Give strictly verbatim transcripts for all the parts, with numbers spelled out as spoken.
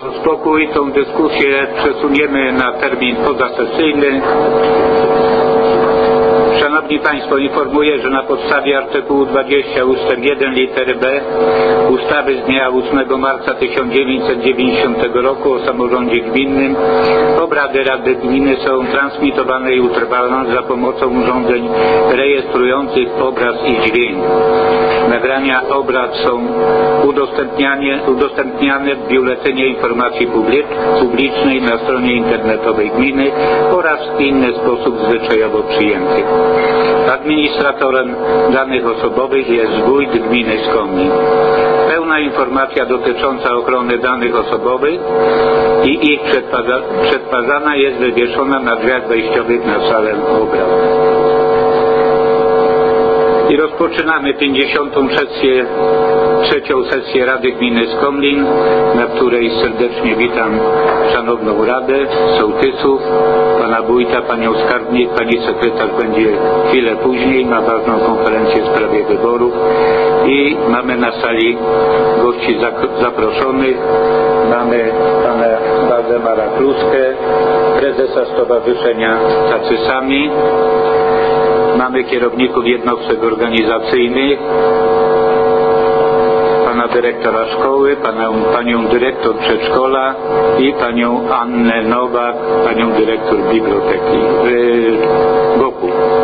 spokój. Tą dyskusję przesuniemy na termin pozasesyjny. Szanowni Państwo, informuję, że na podstawie artykułu dwudziestego ustęp jeden litery B ustawy z dnia ósmego marca tysiąc dziewięćset dziewięćdziesiątego roku o samorządzie gminnym obrady Rady Gminy są transmitowane i utrwalane za pomocą urządzeń rejestrujących obraz i dźwięk. Nagrania obrad są udostępniane, udostępniane w Biuletynie Informacji Publicznej na stronie internetowej gminy oraz w inny sposób zwyczajowo przyjęty. Administratorem danych osobowych jest wójt gminy Skomlin. Pełna informacja dotycząca ochrony danych osobowych i ich przetwarzana jest wywieszona na drzwiach wejściowych na salę obrad. I rozpoczynamy pięćdziesiątą sesję, trzecią sesję Rady Gminy Skomlin, na której serdecznie witam Szanowną Radę, sołtysów, Pana Wójta, Panią Skarbnik, Pani Sekretarz będzie chwilę później, ma ważną konferencję w sprawie wyborów i mamy na sali gości zaproszonych. Mamy Pana Waldemara Kluskę, prezesa Stowarzyszenia Tacy Sami. Mamy kierowników jednostek organizacyjnych, pana dyrektora szkoły, panią, panią dyrektor przedszkola i panią Annę Nowak, panią dyrektor biblioteki w Goku.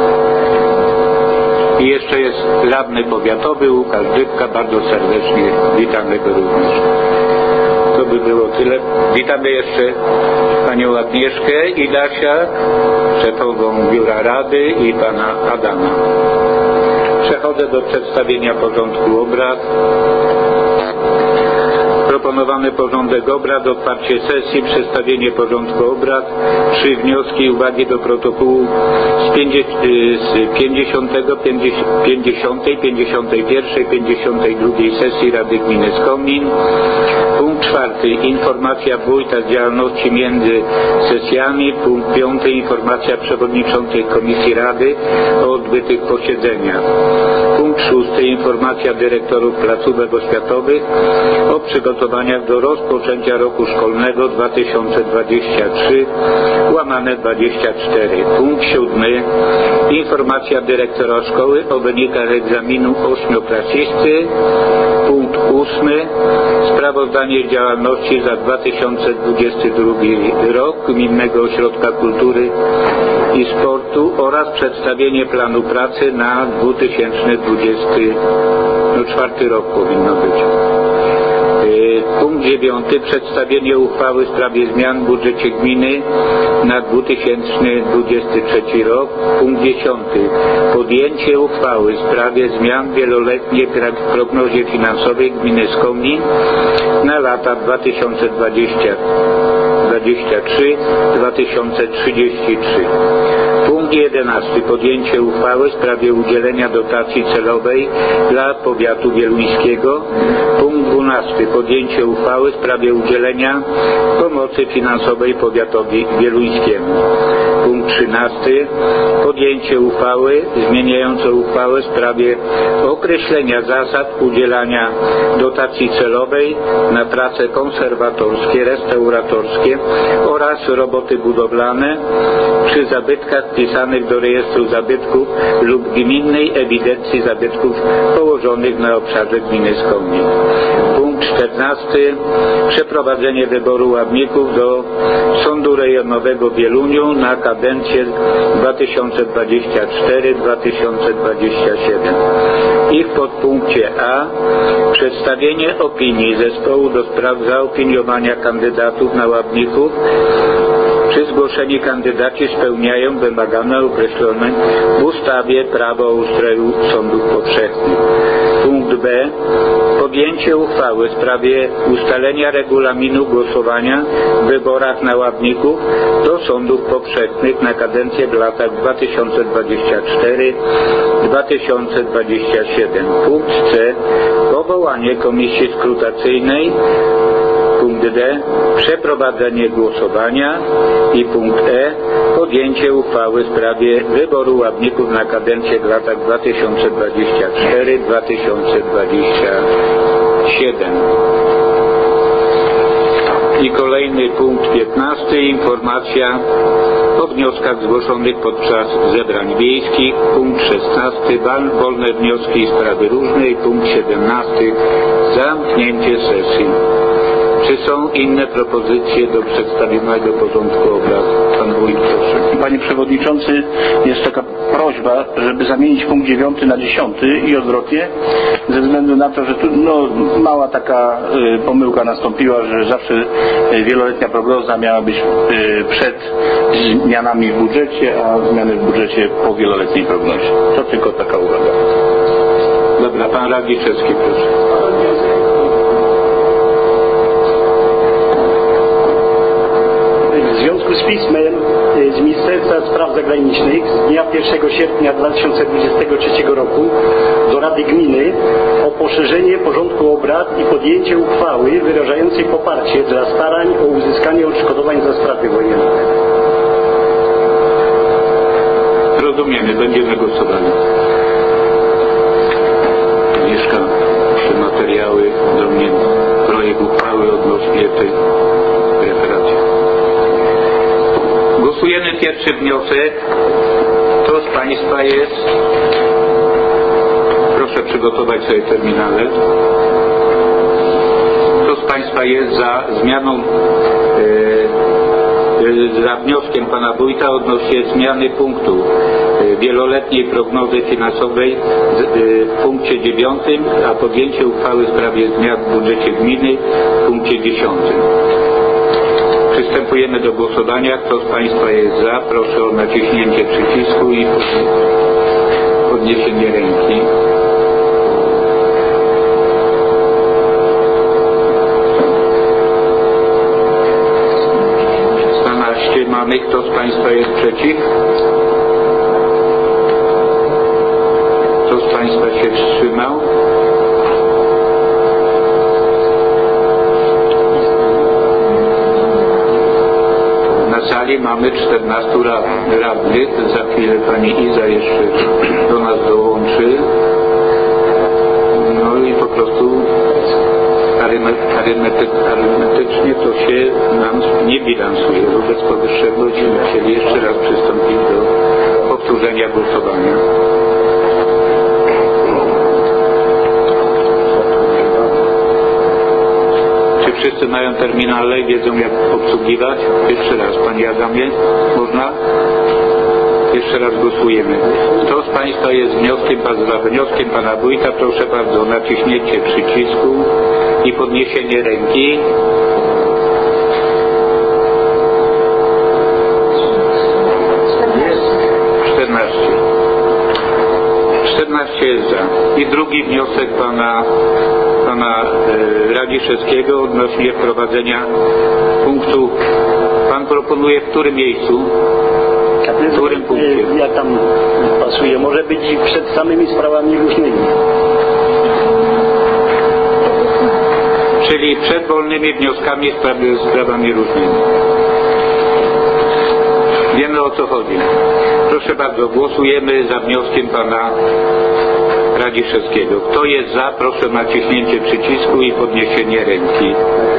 I jeszcze jest radny powiatowy Łukasz Dybka, bardzo serdecznie witamy go również. To by było tyle. Witamy jeszcze panią Agnieszkę Idasiak, szefową Biura Rady i pana Adama. Przechodzę do przedstawienia porządku obrad. Proponowany porządek obrad, otwarcie sesji, przedstawienie porządku obrad, trzy wnioski i uwagi do protokołu z pięćdziesiątej, pięćdziesiątej, pięćdziesiątej pierwszej, pięćdziesiątej drugiej sesji Rady Gminy Skomlin. Punkt czwarty. Informacja wójta z działalności między sesjami. Punkt piąty. Informacja przewodniczącej Komisji Rady o odbytych posiedzeniach. Punkt szósty. Informacja dyrektorów placówek oświatowych o przygotowaniach do rozpoczęcia roku szkolnego dwa tysiące dwudziestego trzeciego łamane dwadzieścia cztery. Punkt siódmy. Informacja dyrektora szkoły o wynikach egzaminu ośmioklasisty. Punkt ósmy. Sprawozdanie z działalności za dwa tysiące dwudziesty drugi rok Gminnego Ośrodka Kultury i Sportu oraz przedstawienie planu pracy na dwa tysiące dwudziesty czwarty rok powinno być. Punkt dziewiąty. Przedstawienie uchwały w sprawie zmian w budżecie gminy na dwa tysiące dwudziesty trzeci rok. Punkt dziesiąty. Podjęcie uchwały w sprawie zmian w wieloletniej prognozie finansowej gminy Skomlin na lata dwa tysiące dwudziesty trzeci do dwa tysiące trzydziestego trzeciego. Punkt jedenasty. Podjęcie uchwały w sprawie udzielenia dotacji celowej dla powiatu wieluńskiego. Punkt dwunasty. Podjęcie uchwały w sprawie udzielenia pomocy finansowej powiatowi wieluńskiemu. Punkt trzynasty. Podjęcie uchwały zmieniającej uchwałę w sprawie określenia zasad udzielania dotacji celowej na prace konserwatorskie, restauratorskie oraz roboty budowlane przy zabytkach wpisanych do rejestru zabytków lub gminnej ewidencji zabytków położonych na obszarze gminy Skomlin. Punkt czternasty. Przeprowadzenie wyboru ławników do Sądu Rejonowego w Wieluniu na kadencję dwa tysiące dwudziesty czwarty do dwa tysiące dwudziestego siódmego. I w podpunkcie A. Przedstawienie opinii zespołu do spraw zaopiniowania kandydatów na ławników, czy zgłoszeni kandydaci spełniają wymagane określone w ustawie Prawo o ustroju sądów powszechnych. Punkt B. Podjęcie uchwały w sprawie ustalenia regulaminu głosowania w wyborach na ławników do sądów powszechnych na kadencję w latach dwa tysiące dwudziesty czwarty do dwa tysiące dwudziestego siódmego. Punkt C. Powołanie komisji skrutacyjnej. Punkt D. Przeprowadzenie głosowania. I punkt E. Podjęcie uchwały w sprawie wyboru ławników na kadencję w latach dwa tysiące dwudziesty czwarty do dwa tysiące dwudziestego siódmego. I Kolejny punkt piętnasty. Informacja o wnioskach zgłoszonych podczas zebrań wiejskich. Punkt szesnasty. Wolne wnioski i sprawy różne. I punkt siedemnasty. Zamknięcie sesji. Czy są inne propozycje do przedstawionego porządku obrad? Pan wójt, proszę. Panie Przewodniczący, jest taka prośba, żeby zamienić punkt dziewiąty na dziesiąty i odwrotnie, ze względu na to, że tu no, mała taka y, pomyłka nastąpiła, że zawsze y, wieloletnia prognoza miała być y, przed zmianami w budżecie, a zmiany w budżecie po wieloletniej prognozie. To tylko taka uwaga. Dobra, pan Radziszewski, proszę. W związku z pismem z Ministerstwa Spraw Zagranicznych z dnia pierwszego sierpnia dwa tysiące dwudziestego trzeciego roku do Rady Gminy o poszerzenie porządku obrad i podjęcie uchwały wyrażającej poparcie dla starań o uzyskanie odszkodowań za straty wojenne. Rozumiemy, będziemy głosowali. Mieszka te materiały do mnie, projekt uchwały odnośnie tej referacji. Głosujemy pierwszy wniosek. Kto z Państwa jest? Proszę przygotować sobie terminale. Kto z Państwa jest za zmianą, yy, za wnioskiem Pana Wójta odnośnie zmiany punktu yy, wieloletniej prognozy finansowej yy, w punkcie dziewiątym, a podjęcie uchwały w sprawie zmian w budżecie gminy w punkcie dziesiątym. Przystępujemy do głosowania. Kto z Państwa jest za? Proszę o naciśnięcie przycisku i podniesienie ręki. dwanaście mamy. Kto z Państwa jest przeciw? Kto z Państwa się wstrzymał? Mamy czternastu radnych. Za chwilę Pani Iza jeszcze do nas dołączy. No i po prostu arymetycznie to się nam nie bilansuje. Wobec powyższego będziemy chcieli jeszcze raz przystąpić do powtórzenia głosowania. Wszyscy mają terminale i wiedzą, jak obsługiwać. Jeszcze raz, Panie Adamie, można? Jeszcze raz głosujemy. Kto z Państwa jest wnioskiem, za wnioskiem Pana Wójta? Proszę bardzo o naciśnięcie przycisku i podniesienie ręki. czternaście. czternaście jest za. I drugi wniosek Pana Pana e, Radziszewskiego odnośnie wprowadzenia punktu. Pan proponuje w którym miejscu? W którym punkcie? Ja tam pasuje. Może być i przed samymi sprawami różnymi. Czyli przed wolnymi wnioskami sprawy, sprawami różnymi. Wiemy, o co chodzi. Proszę bardzo, głosujemy za wnioskiem Pana Radziszewskiego. Kto jest za? Proszę o naciśnięcie przycisku i podniesienie ręki.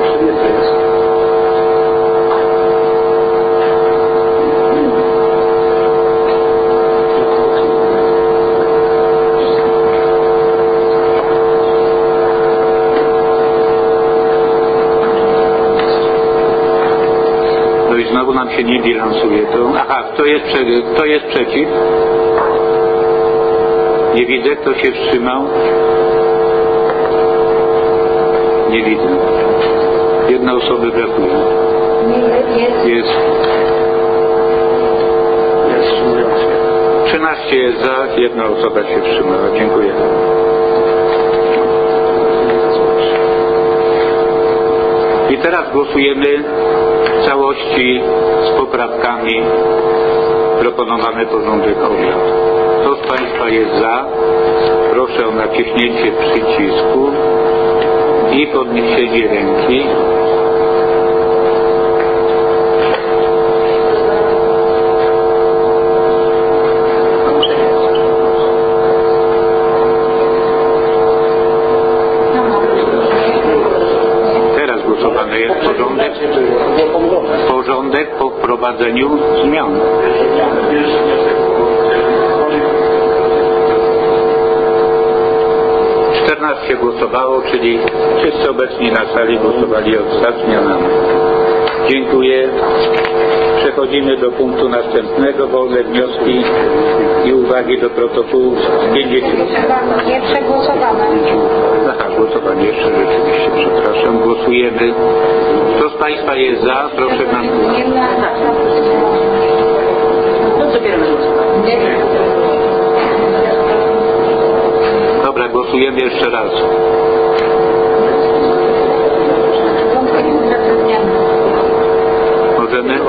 No i znowu nam się nie bilansuje to. Aha, kto jest, kto jest przeciw? Nie widzę, kto się wstrzymał. Nie widzę. Jedna osoba brakuje. Jest. trzynaście jest za, jedna osoba się wstrzymała. Dziękuję. I teraz głosujemy w całości z poprawkami proponowany porządek obrad. Kto z Państwa jest za? Proszę o naciśnięcie przycisku i podniesienie ręki. Teraz głosowany jest porządek. porządek po wprowadzeniu zmian. czternaście głosowało, czyli wszyscy obecni na sali głosowali za zmianami. Dziękuję. Przechodzimy do punktu następnego. Wolne wnioski i uwagi do protokołu z pięćdziesiątego. Nie przegłosowane. Aha, głosowanie jeszcze rzeczywiście, przepraszam. Głosujemy. Kto z Państwa jest za? Proszę nam. Dobra, głosujemy jeszcze raz. Możemy?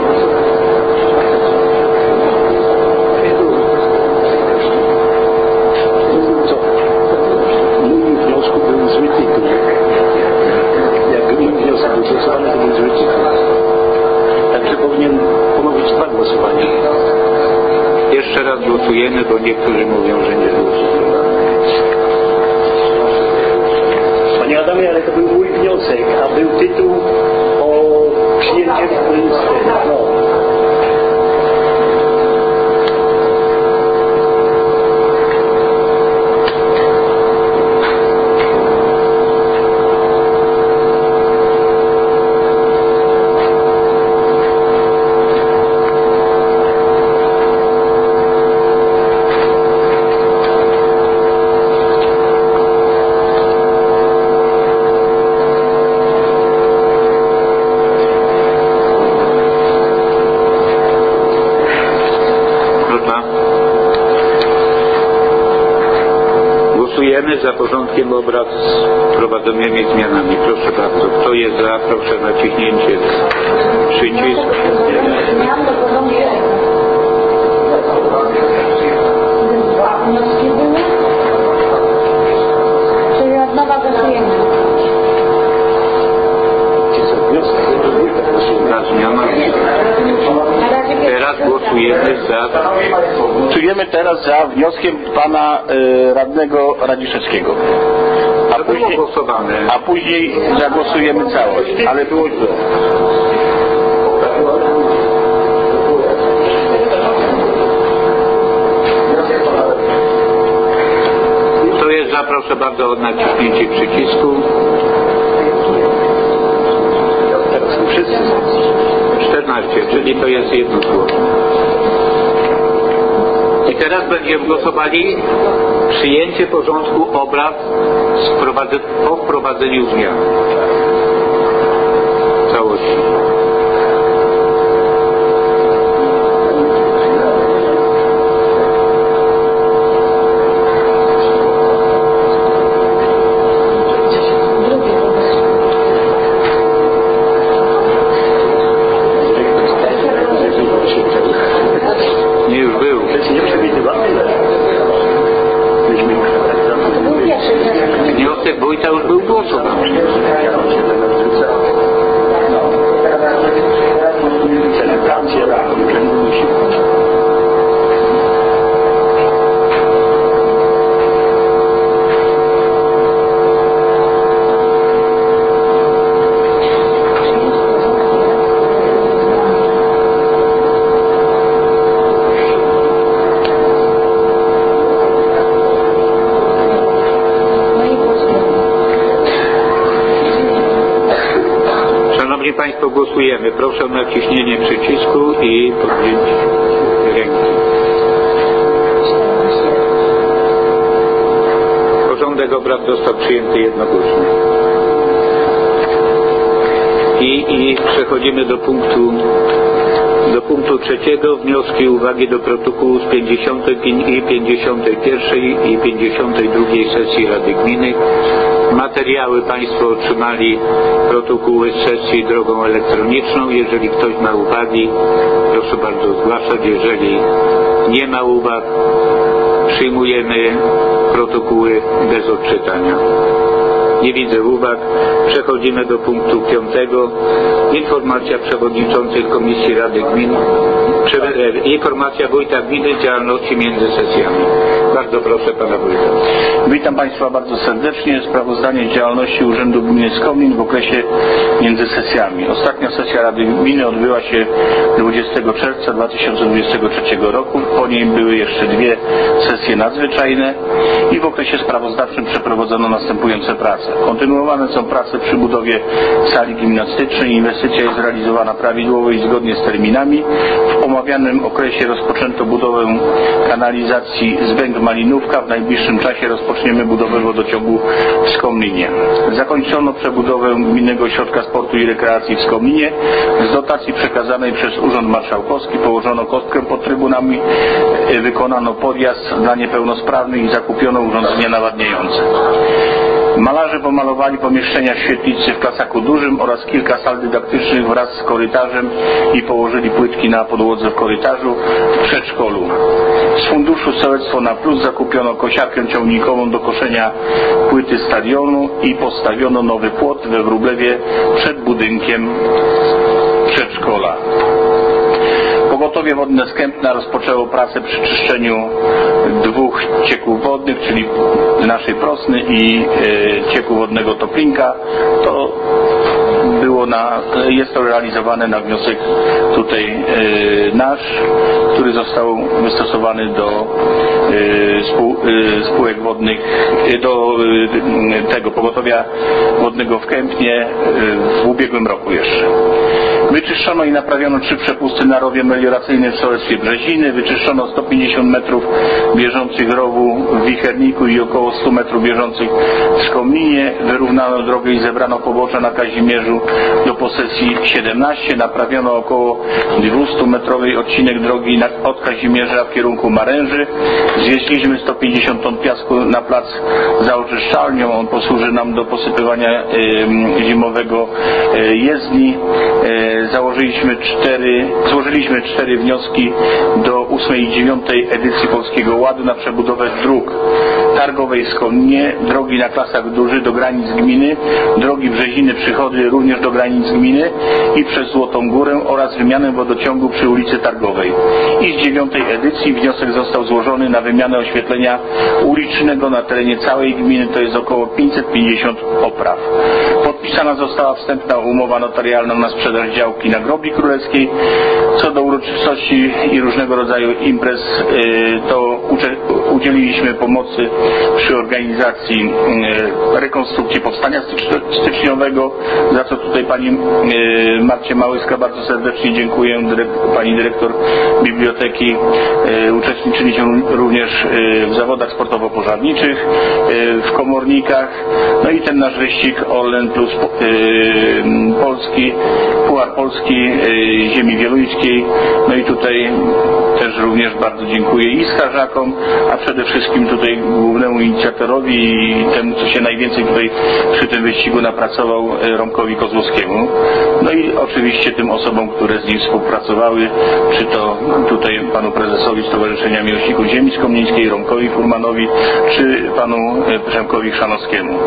Mój wniosku był zły tytuł. Jak mój wniosek był głosowany, to był zły tytuł. Także powinien ponowić dwa głosowania. Jeszcze raz głosujemy, bo niektórzy mówią, że nie głosowali. Panie Adamie, ale to był mój wniosek, a był tytuł o przyjęcie no. Głosujemy za porządkiem obrad z wprowadzonymi zmianami. Proszę bardzo. Kto jest za? Proszę naciśnięcie przycisku. Czyli od nowa głosujemy. Na zmianami. Teraz głosujemy za. Głosujemy teraz za wnioskiem pana y, radnego Radziszewskiego. A To było później, głosowane. a później zagłosujemy całość, ale było źle. Kto jest za? Proszę bardzo o naciśnięcie przycisku. Wszyscy. czternaście, czyli to jest jednogłośnie. I teraz będziemy głosowali przyjęcie porządku obrad po wprowadzeniu zmian. Całości. Nie, już był. Nie przewidywalny. Myśmy już To był pierwszy wniosek. Wniosek wójta już był głosowany. Celebracje, Szanowni Państwo, głosujemy. Proszę o naciśnienie przycisku i podjęcie ręki. Porządek obrad został przyjęty jednogłośnie. I, i przechodzimy do punktu do punktu trzeciego. Wnioski i uwagi do protokołu z pięćdziesiątej i pięćdziesiątej pierwszej i pięćdziesiątej drugiej sesji Rady Gminy. Materiały Państwo otrzymali, protokoły z sesji drogą elektroniczną. Jeżeli ktoś ma uwagi, proszę bardzo zgłaszać. Jeżeli nie ma uwag, przyjmujemy protokoły bez odczytania. Nie widzę uwag. Przechodzimy do punktu piątego. Informacja przewodniczących Komisji Rady Gmin. Prze informacja wójta gminy z działalności między sesjami. Bardzo proszę pana wójta. Witam Państwa bardzo serdecznie. Sprawozdanie z działalności Urzędu Gminy Skomlin w okresie między sesjami. Ostatnia sesja Rady Gminy odbyła się dwudziestego czerwca dwa tysiące dwudziestego trzeciego roku. Po niej były jeszcze dwie sesje nadzwyczajne i w okresie sprawozdawczym przeprowadzono następujące prace. Kontynuowane są prace przy budowie sali gimnastycznej. Inwestycja jest realizowana prawidłowo i zgodnie z terminami. W omawianym okresie rozpoczęto budowę kanalizacji Zwęg-Malinówka. W najbliższym czasie rozpoczniemy budowę wodociągu w Skomlinie. Zakończono przebudowę Gminnego Ośrodka Sportu i Rekreacji w Skomlinie. Z dotacji przekazanej przez Urząd Marszałkowski położono kostkę pod trybunami, wykonano podjazd dla niepełnosprawnych i zakupiono urządzenia nawadniające. Malarze pomalowali pomieszczenia świetlicy w klasaku dużym oraz kilka sal dydaktycznych wraz z korytarzem i położyli płytki na podłodze w korytarzu w przedszkolu. Z funduszu Sołectwo na Plus zakupiono kosiarkę ciągnikową do koszenia płyty stadionu i postawiono nowy płot we Wróblewie przed budynkiem przedszkola. Pogotowie Wodne z Kępna rozpoczęło pracę przy czyszczeniu dwóch cieków wodnych, czyli naszej Prosny i e, cieku wodnego Toplinka. To było na, jest to realizowane na wniosek tutaj e, nasz, który został wystosowany do e, spół, e, spółek wodnych, e, do e, tego pogotowia wodnego w Kępnie e, w ubiegłym roku jeszcze. Wyczyszczono i naprawiono trzy przepusty na rowie melioracyjnym w sołectwie Brzeziny. Wyczyszczono sto pięćdziesiąt metrów bieżących rowu w Wicherniku i około stu metrów bieżących w Skomlinie. Wyrównano drogę i zebrano pobocze na Kazimierzu do posesji siedemnaście. Naprawiono około dwustumetrowy odcinek drogi od Kazimierza w kierunku Maręży. Zwieźliśmy sto pięćdziesiąt ton piasku na plac za oczyszczalnią. On posłuży nam do posypywania y, zimowego y, jezdni. Y, Założyliśmy cztery, złożyliśmy cztery wnioski do ósmej i dziewiątej edycji Polskiego Ładu na przebudowę dróg targowej w Skomlinie, drogi na Klasach Duży do granic gminy, drogi Brzeziny Przychody również do granic gminy i przez Złotą Górę oraz wymianę wodociągu przy ulicy Targowej. I z dziewiątej edycji wniosek został złożony na wymianę oświetlenia ulicznego na terenie całej gminy, to jest około pięćset pięćdziesiąt opraw. Podpisana została wstępna umowa notarialna na sprzedaż działki na Grobli Królewskiej. Co do uroczystości i różnego rodzaju imprez, to udzieliliśmy pomocy przy organizacji rekonstrukcji powstania styczniowego, za co tutaj pani Marcie Małyska bardzo serdecznie dziękuję, pani dyrektor biblioteki. Uczestniczyliśmy również w zawodach sportowo-pożarniczych, w komornikach, no i ten nasz wyścig Orlen plus Polski, Puchar Polski ziemi wielujskiej. No i tutaj też również bardzo dziękuję i strażakom, a przede wszystkim tutaj głównemu inicjatorowi i temu, co się najwięcej tutaj przy tym wyścigu napracował, Romkowi Kozłowskiemu. No i oczywiście tym osobom, które z nim współpracowały, czy to tutaj panu prezesowi Stowarzyszenia Miłośników Ziemi Skomlińskiej, Romkowi Furmanowi, czy panu Przemkowi Chrzanowskiemu.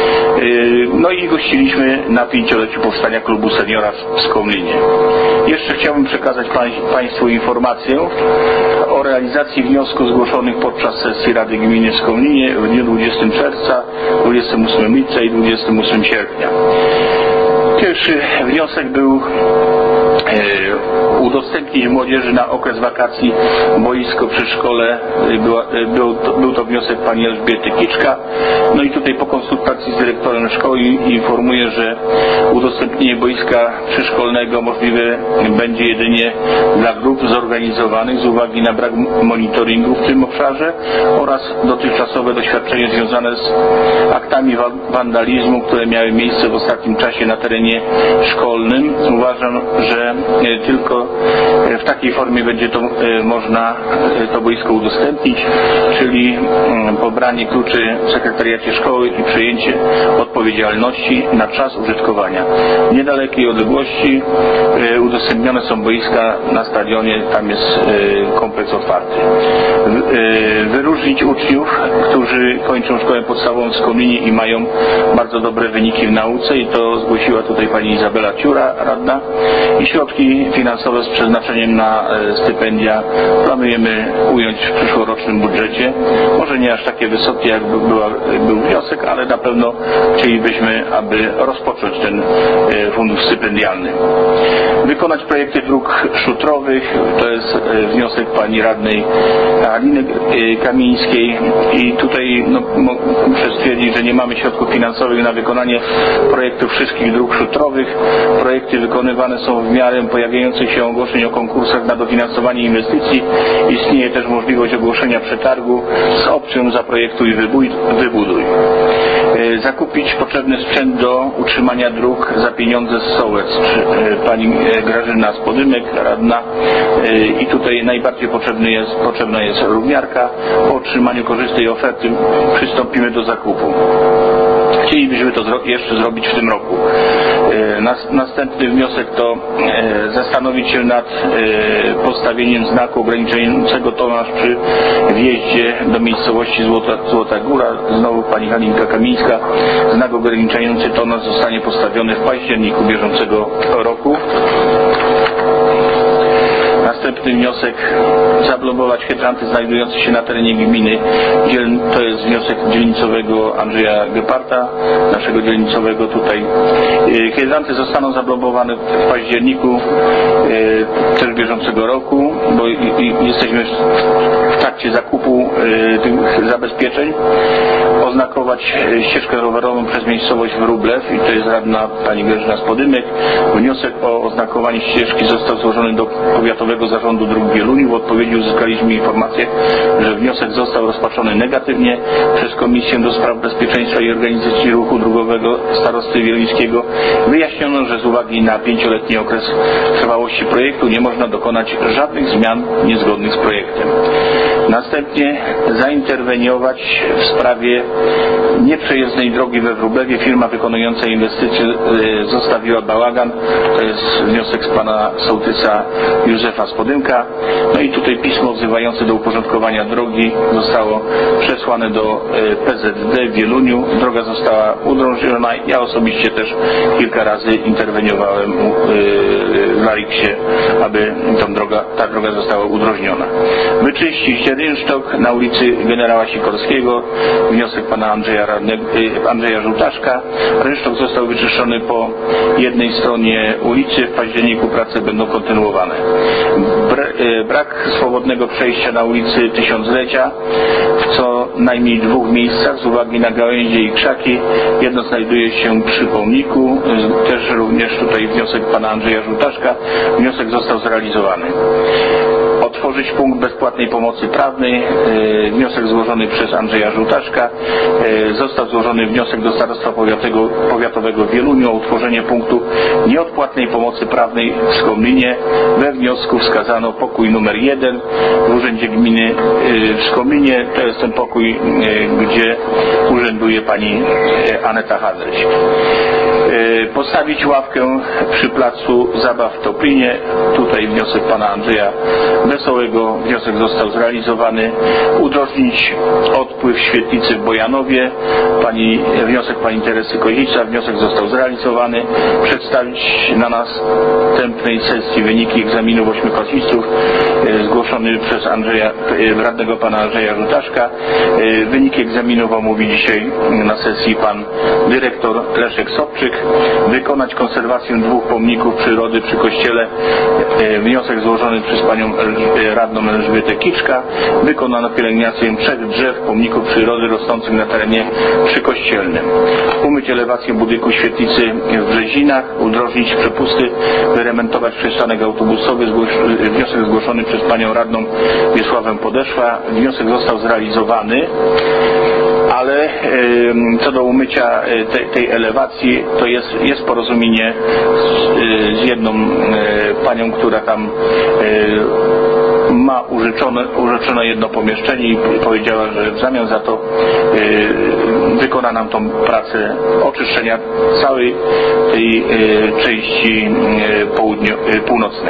No i gościliśmy na pięcioleciu powstania klubu seniora w Skomlinie. Jeszcze chciałbym przekazać Państwu informację o realizacji wniosków zgłoszonych podczas sesji Rady Gminy w Skomlinie w dniu dwudziestego czerwca, dwudziestego ósmego lipca i dwudziestego ósmego sierpnia. Pierwszy wniosek był e, udostępnić młodzieży na okres wakacji boisko przy szkole. Była, był, to, był to wniosek pani Elżbiety Kiczka. No i tutaj po konsultacji z dyrektorem szkoły informuję, że udostępnienie boiska przyszkolnego możliwe będzie jedynie dla grup zorganizowanych z uwagi na brak monitoringu w tym obszarze oraz dotychczasowe doświadczenie związane z aktami wandalizmu, które miały miejsce w ostatnim czasie na terenie szkolnym. Uważam, że tylko to w takiej formie będzie to można to boisko udostępnić, czyli pobranie kluczy w sekretariacie szkoły i przejęcie odpowiedzialności na czas użytkowania. W niedalekiej odległości udostępnione są boiska na stadionie, tam jest kompleks otwarty. Wyróżnić uczniów, którzy kończą szkołę podstawową w Skominie i mają bardzo dobre wyniki w nauce, i to zgłosiła tutaj pani Izabela Ciura, radna, i środki finansowe z przeznaczeniem na stypendia planujemy ująć w przyszłorocznym budżecie. Może nie aż takie wysokie, jak była, był wniosek, ale na pewno chcielibyśmy, aby rozpocząć ten fundusz stypendialny. Wykonać projekty dróg szutrowych, to jest wniosek pani radnej Aliny Kamińskiej, i tutaj no, muszę stwierdzić, że nie mamy środków finansowych na wykonanie projektów wszystkich dróg szutrowych. Projekty wykonywane są w miarę pojawiających się ogłoszeń o konkursach na dofinansowanie inwestycji. Istnieje też możliwość ogłoszenia przetargu z opcją zaprojektuj i wybuduj. Zakupić potrzebny sprzęt do utrzymania dróg za pieniądze z sołectw. Pani Grażyna Spodymek, radna, i tutaj najbardziej potrzebny jest, potrzebna jest równiarka. Po otrzymaniu korzystnej oferty przystąpimy do zakupu. Chcielibyśmy to zro jeszcze zrobić w tym roku. Nas następny wniosek to zastanowić się nad postawieniem znaku ograniczającego tonaż przy wjeździe do miejscowości Złota, Złota Góra. Znowu pani Halinka Kamińska. Znak ograniczający tonaż zostanie postawiony w październiku bieżącego roku. Następny wniosek: zablokować hydranty znajdujące się na terenie gminy. To jest wniosek dzielnicowego Andrzeja Geparta, naszego dzielnicowego tutaj. Hydranty zostaną zablokowane w październiku też bieżącego roku, bo jesteśmy w trakcie zakupu tych zabezpieczeń. Oznakować ścieżkę rowerową przez miejscowość Wróblew, i to jest radna pani Grażyna Spodymek. Wniosek o oznakowanie ścieżki został złożony do Powiatowego Zarządu Dróg w Wieluniu. W odpowiedzi uzyskaliśmy informację, że wniosek został rozpatrzony negatywnie przez Komisję do Spraw Bezpieczeństwa i Organizacji Ruchu Drogowego Starosty Wieluńskiego. Wyjaśniono, że z uwagi na pięcioletni okres trwałości projektu nie można dokonać żadnych zmian niezgodnych z projektem. Następnie zainterweniować w sprawie nieprzejezdnej drogi we Wróblewie. Firma wykonująca inwestycję zostawiła bałagan. To jest wniosek z pana sołtysa Józefa Spodymka. No i tutaj pismo wzywające do uporządkowania drogi zostało przesłane do P Z D w Wieluniu. Droga została udrożniona. Ja osobiście też kilka razy interweniowałem w Lariksie, aby ta droga, ta droga została udrożniona. Wyczyścić rynsztok na ulicy Generała Sikorskiego. Wniosek pana Andrzeja, Andrzeja Żółtaszka. Rynsztok został wyczyszczony po jednej stronie ulicy. W październiku prace będą kontynuowane. Brak swobodnego przejścia na ulicy Tysiąclecia w co najmniej dwóch miejscach z uwagi na gałęzie i krzaki. Jedno znajduje się przy pomniku. Też również tutaj wniosek pana Andrzeja Żółtaszka. Wniosek został zrealizowany. Otworzyć punkt bezpłatnej pomocy prawnej. Wniosek złożony przez Andrzeja Żółtaszka. Został złożony wniosek do Starostwa Powiatowego, Powiatowego w Wieluniu o utworzenie punktu nieodpłatnej pomocy prawnej w Skominie. We wniosku wskazano pokój numer jeden w Urzędzie Gminy w Skominie. To jest ten pokój, gdzie urzęduje pani Aneta Hadryś. Postawić ławkę przy placu zabaw w Toplinie. Tutaj wniosek pana Andrzeja Wesołego. Wniosek został zrealizowany. Udrożnić odpływ świetlicy w Bojanowie. Pani, wniosek pani Teresy Kozica. Wniosek został zrealizowany. Przedstawić na następnej sesji wyniki egzaminów ośmioklasistów zgłoszony przez Andrzeja, radnego pana Andrzeja Żółtaszka. Wyniki egzaminów omówi dzisiaj na sesji pan dyrektor Leszek Sobczyk. Wykonać konserwację dwóch pomników przyrody przy kościele. Wniosek złożony przez panią radną Elżbietę Kiczka. Wykonano pielęgnację trzech drzew pomników przyrody rosnących na terenie przykościelnym. Umyć elewację budynku świetlicy w Brzezinach. Udrożnić przepusty. Wyremontować przystanek autobusowy. Wniosek zgłoszony przez panią radną Wiesławę Podeszła. Wniosek został zrealizowany, ale co do umycia tej, tej elewacji, to jest, jest porozumienie z, z jedną panią, która tam ma użyczone, użyczone jedno pomieszczenie i powiedziała, że w zamian za to wykona nam tą pracę oczyszczenia całej tej części południo, północnej.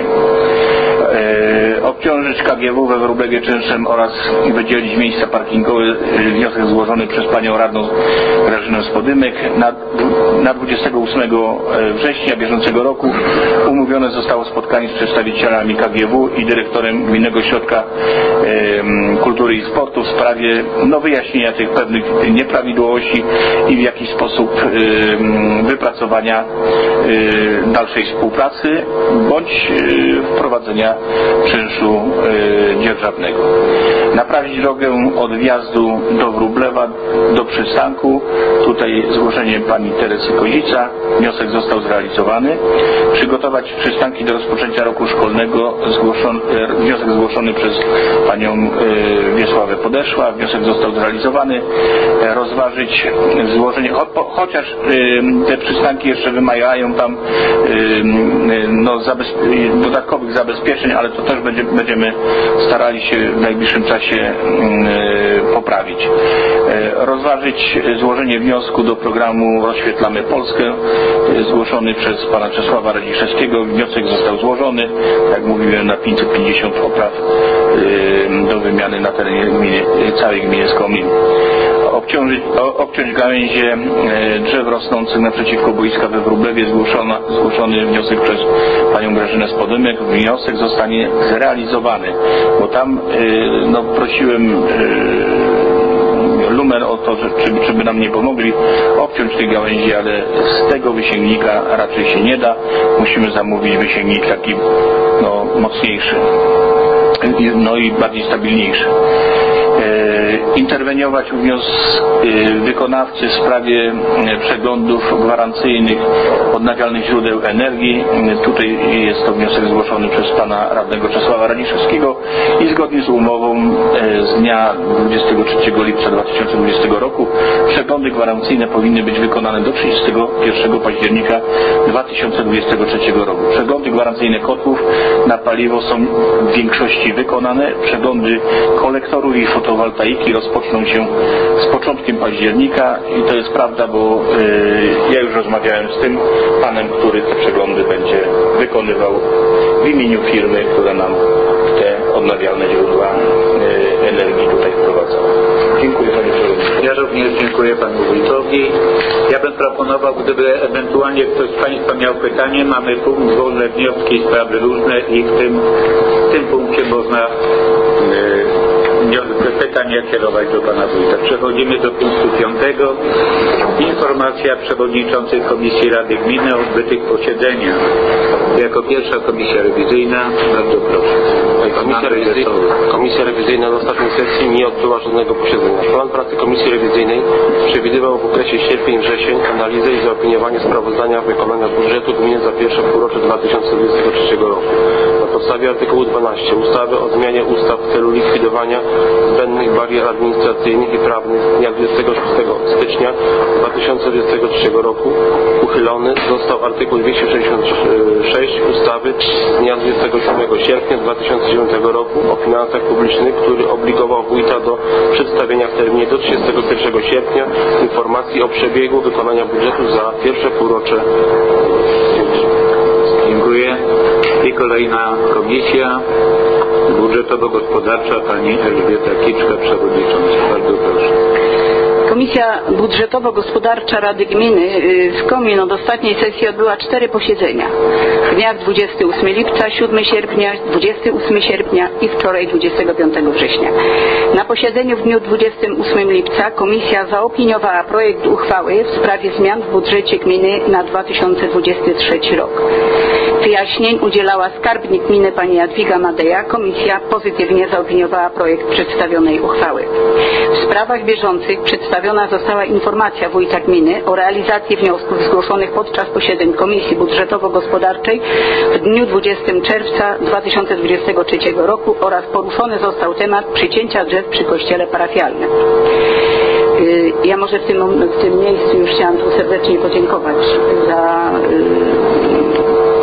Obciążyć K G W we Wróblewie czynszem oraz wydzielić miejsca parkingowe. Wniosek złożony przez panią radną Grażynę Spodymek. Na, na dwudziestego ósmego września bieżącego roku umówione zostało spotkanie z przedstawicielami K G W i dyrektorem Gminnego Ośrodka e, Kultury i Sportu w sprawie no, wyjaśnienia tych pewnych nieprawidłowości i w jakiś sposób e, wypracowania e, dalszej współpracy bądź e, wprowadzenia czynszu e, dzierżawnego. Naprawić drogę od wjazdu do Wróblewa do przystanku. Tutaj zgłoszenie pani Teresy Kozica. Wniosek został zrealizowany. Przygotować przystanki do rozpoczęcia roku szkolnego. Zgłoszony, e, wniosek zgłoszony przez panią e, Wiesławę Podeszła. Wniosek został zrealizowany. E, rozważyć złożenie, cho, po, chociaż e, te przystanki jeszcze wymagają tam e, no, zabezpie dodatkowych zabezpieczeń, ale to też będzie, będziemy starali się w najbliższym czasie e, poprawić. E, rozważyć złożenie wniosku do programu Rozświetlamy Polskę, e, zgłoszony przez pana Czesława Radziszewskiego. Wniosek został złożony, jak mówiłem, na pięćset pięćdziesiąt opraw e, do wymiany na terenie gminy, całej gminy Skomin. Obciążyć, o, obciąć gałęzie e, drzew rosnących naprzeciwko boiska we Wróblewie. Zgłoszona, zgłoszony wniosek przez panią Grażynę Spodymek. Wniosek zostanie zrealizowany, bo tam e, no, prosiłem e, Lumen o to, że, czy, czy by nam nie pomogli obciąć tych gałęzi, ale z tego wysięgnika raczej się nie da. Musimy zamówić wysięgnik taki no, mocniejszy, no i bardziej stabilniejszy. Interweniować u wniosku wykonawcy w sprawie przeglądów gwarancyjnych odnawialnych źródeł energii. Tutaj jest to wniosek zgłoszony przez pana radnego Czesława Radziszewskiego i zgodnie z umową z dnia dwudziestego trzeciego lipca dwa tysiące dwudziestego roku przeglądy gwarancyjne powinny być wykonane do trzydziestego pierwszego października dwa tysiące dwudziestego trzeciego roku. Przeglądy gwarancyjne kotłów na paliwo są w większości wykonane. Przeglądy kolektorów i fotowoltaiki rozpoczną się z początkiem października i to jest prawda, bo yy, ja już rozmawiałem z tym panem, który te przeglądy będzie wykonywał w imieniu firmy, która nam te odnawialne źródła yy, energii tutaj wprowadzała. Dziękuję panie przewodniczący. Ja również dziękuję panu wójtowi. Ja bym proponował, gdyby ewentualnie ktoś z państwa miał pytanie, mamy punkt wolne wnioski, sprawy różne i w tym, w tym punkcie można yy, pytania kierować do pana wójta. Przechodzimy do punktu piątego. Informacja przewodniczącej Komisji Rady Gminy o odbytych posiedzeniach. Jako pierwsza komisja rewizyjna, bardzo proszę. Komisja, rewizy... komisja rewizyjna na ostatniej sesji nie odbyła żadnego posiedzenia. Plan pracy Komisji Rewizyjnej przewidywał w okresie sierpień-wrzesień analizę i zaopiniowanie sprawozdania wykonania budżetu gminy za pierwsze półrocze dwa tysiące dwudziestego trzeciego roku. Na podstawie artykułu dwunastego ustawy o zmianie ustaw w celu likwidowania zbędnych barier administracyjnych i prawnych z dnia dwudziestego szóstego stycznia dwa tysiące dwudziestego trzeciego roku uchylony został artykuł dwieście sześćdziesiąt sześć ustawy z dnia dwudziestego siódmego sierpnia dwa tysiące dziewiątego roku o finansach publicznych, który obligował wójta do przedstawienia w terminie do trzydziestego pierwszego sierpnia informacji o przebiegu wykonania budżetu za pierwsze półrocze. Dziękuję. I kolejna komisja budżetowo-gospodarcza, pani Elżbieta Kiczka, przewodnicząca. Bardzo proszę. Komisja Budżetowo-Gospodarcza Rady Gminy w Komin od ostatniej sesji odbyła cztery posiedzenia. W dniach dwudziestego ósmego lipca, siódmego sierpnia, dwudziestego ósmego sierpnia i wczoraj dwudziestego piątego września. Na posiedzeniu w dniu dwudziestego ósmego lipca komisja zaopiniowała projekt uchwały w sprawie zmian w budżecie gminy na dwa tysiące dwudziesty trzeci rok. Wyjaśnień udzielała skarbnik gminy pani Jadwiga Madeja. Komisja pozytywnie zaopiniowała projekt przedstawionej uchwały. W sprawach bieżących przedstawiona została informacja wójta gminy o realizacji wniosków zgłoszonych podczas posiedzeń Komisji Budżetowo-Gospodarczej w dniu dwudziestego czerwca dwa tysiące dwudziestego trzeciego roku oraz poruszony został temat przycięcia drzew przy kościele parafialnym. Ja może w tym, w tym miejscu już chciałam tu serdecznie podziękować za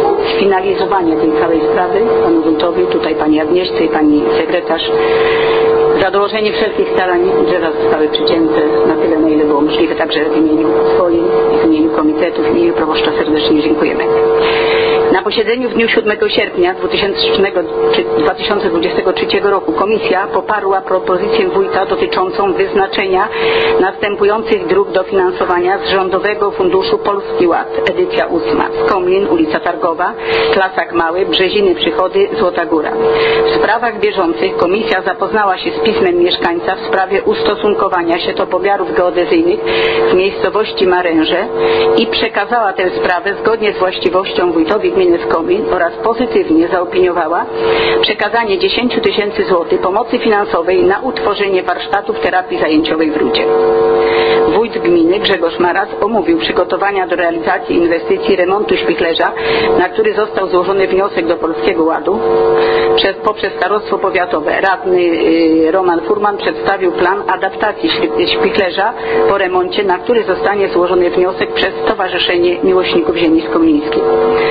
sfinalizowania tej całej sprawy panu wójtowi, tutaj pani Agnieszce i pani sekretarz, za dołożenie wszelkich starań. Drzewa zostały przycięte na tyle, na ile było możliwe, także w imieniu swoim, w imieniu komitetu, w imieniu proboszcza serdecznie dziękujemy. Na posiedzeniu w dniu siódmego sierpnia dwa tysiące dwudziestego trzeciego roku Komisja poparła propozycję wójta dotyczącą wyznaczenia następujących dróg dofinansowania z Rządowego Funduszu Polski Ład, edycja ósma, Skomlin, ulica Targowa, Klasak Mały, Brzeziny Przychody, Złota Góra. W sprawach bieżących Komisja zapoznała się z pismem mieszkańca w sprawie ustosunkowania się do pomiarów geodezyjnych w miejscowości Maręże i przekazała tę sprawę zgodnie z właściwością wójtowi gminy Skomlin oraz pozytywnie zaopiniowała przekazanie dziesięć tysięcy złotych pomocy finansowej na utworzenie warsztatów terapii zajęciowej w Rudzie. Wójt gminy Grzegorz Maras omówił przygotowania do realizacji inwestycji remontu śpichlerza, na który został złożony wniosek do Polskiego Ładu przez, poprzez Starostwo Powiatowe. Radny y, Roman Furman przedstawił plan adaptacji śpichlerza po remoncie, na który zostanie złożony wniosek przez Stowarzyszenie Miłośników Ziemi Skomlińskiej.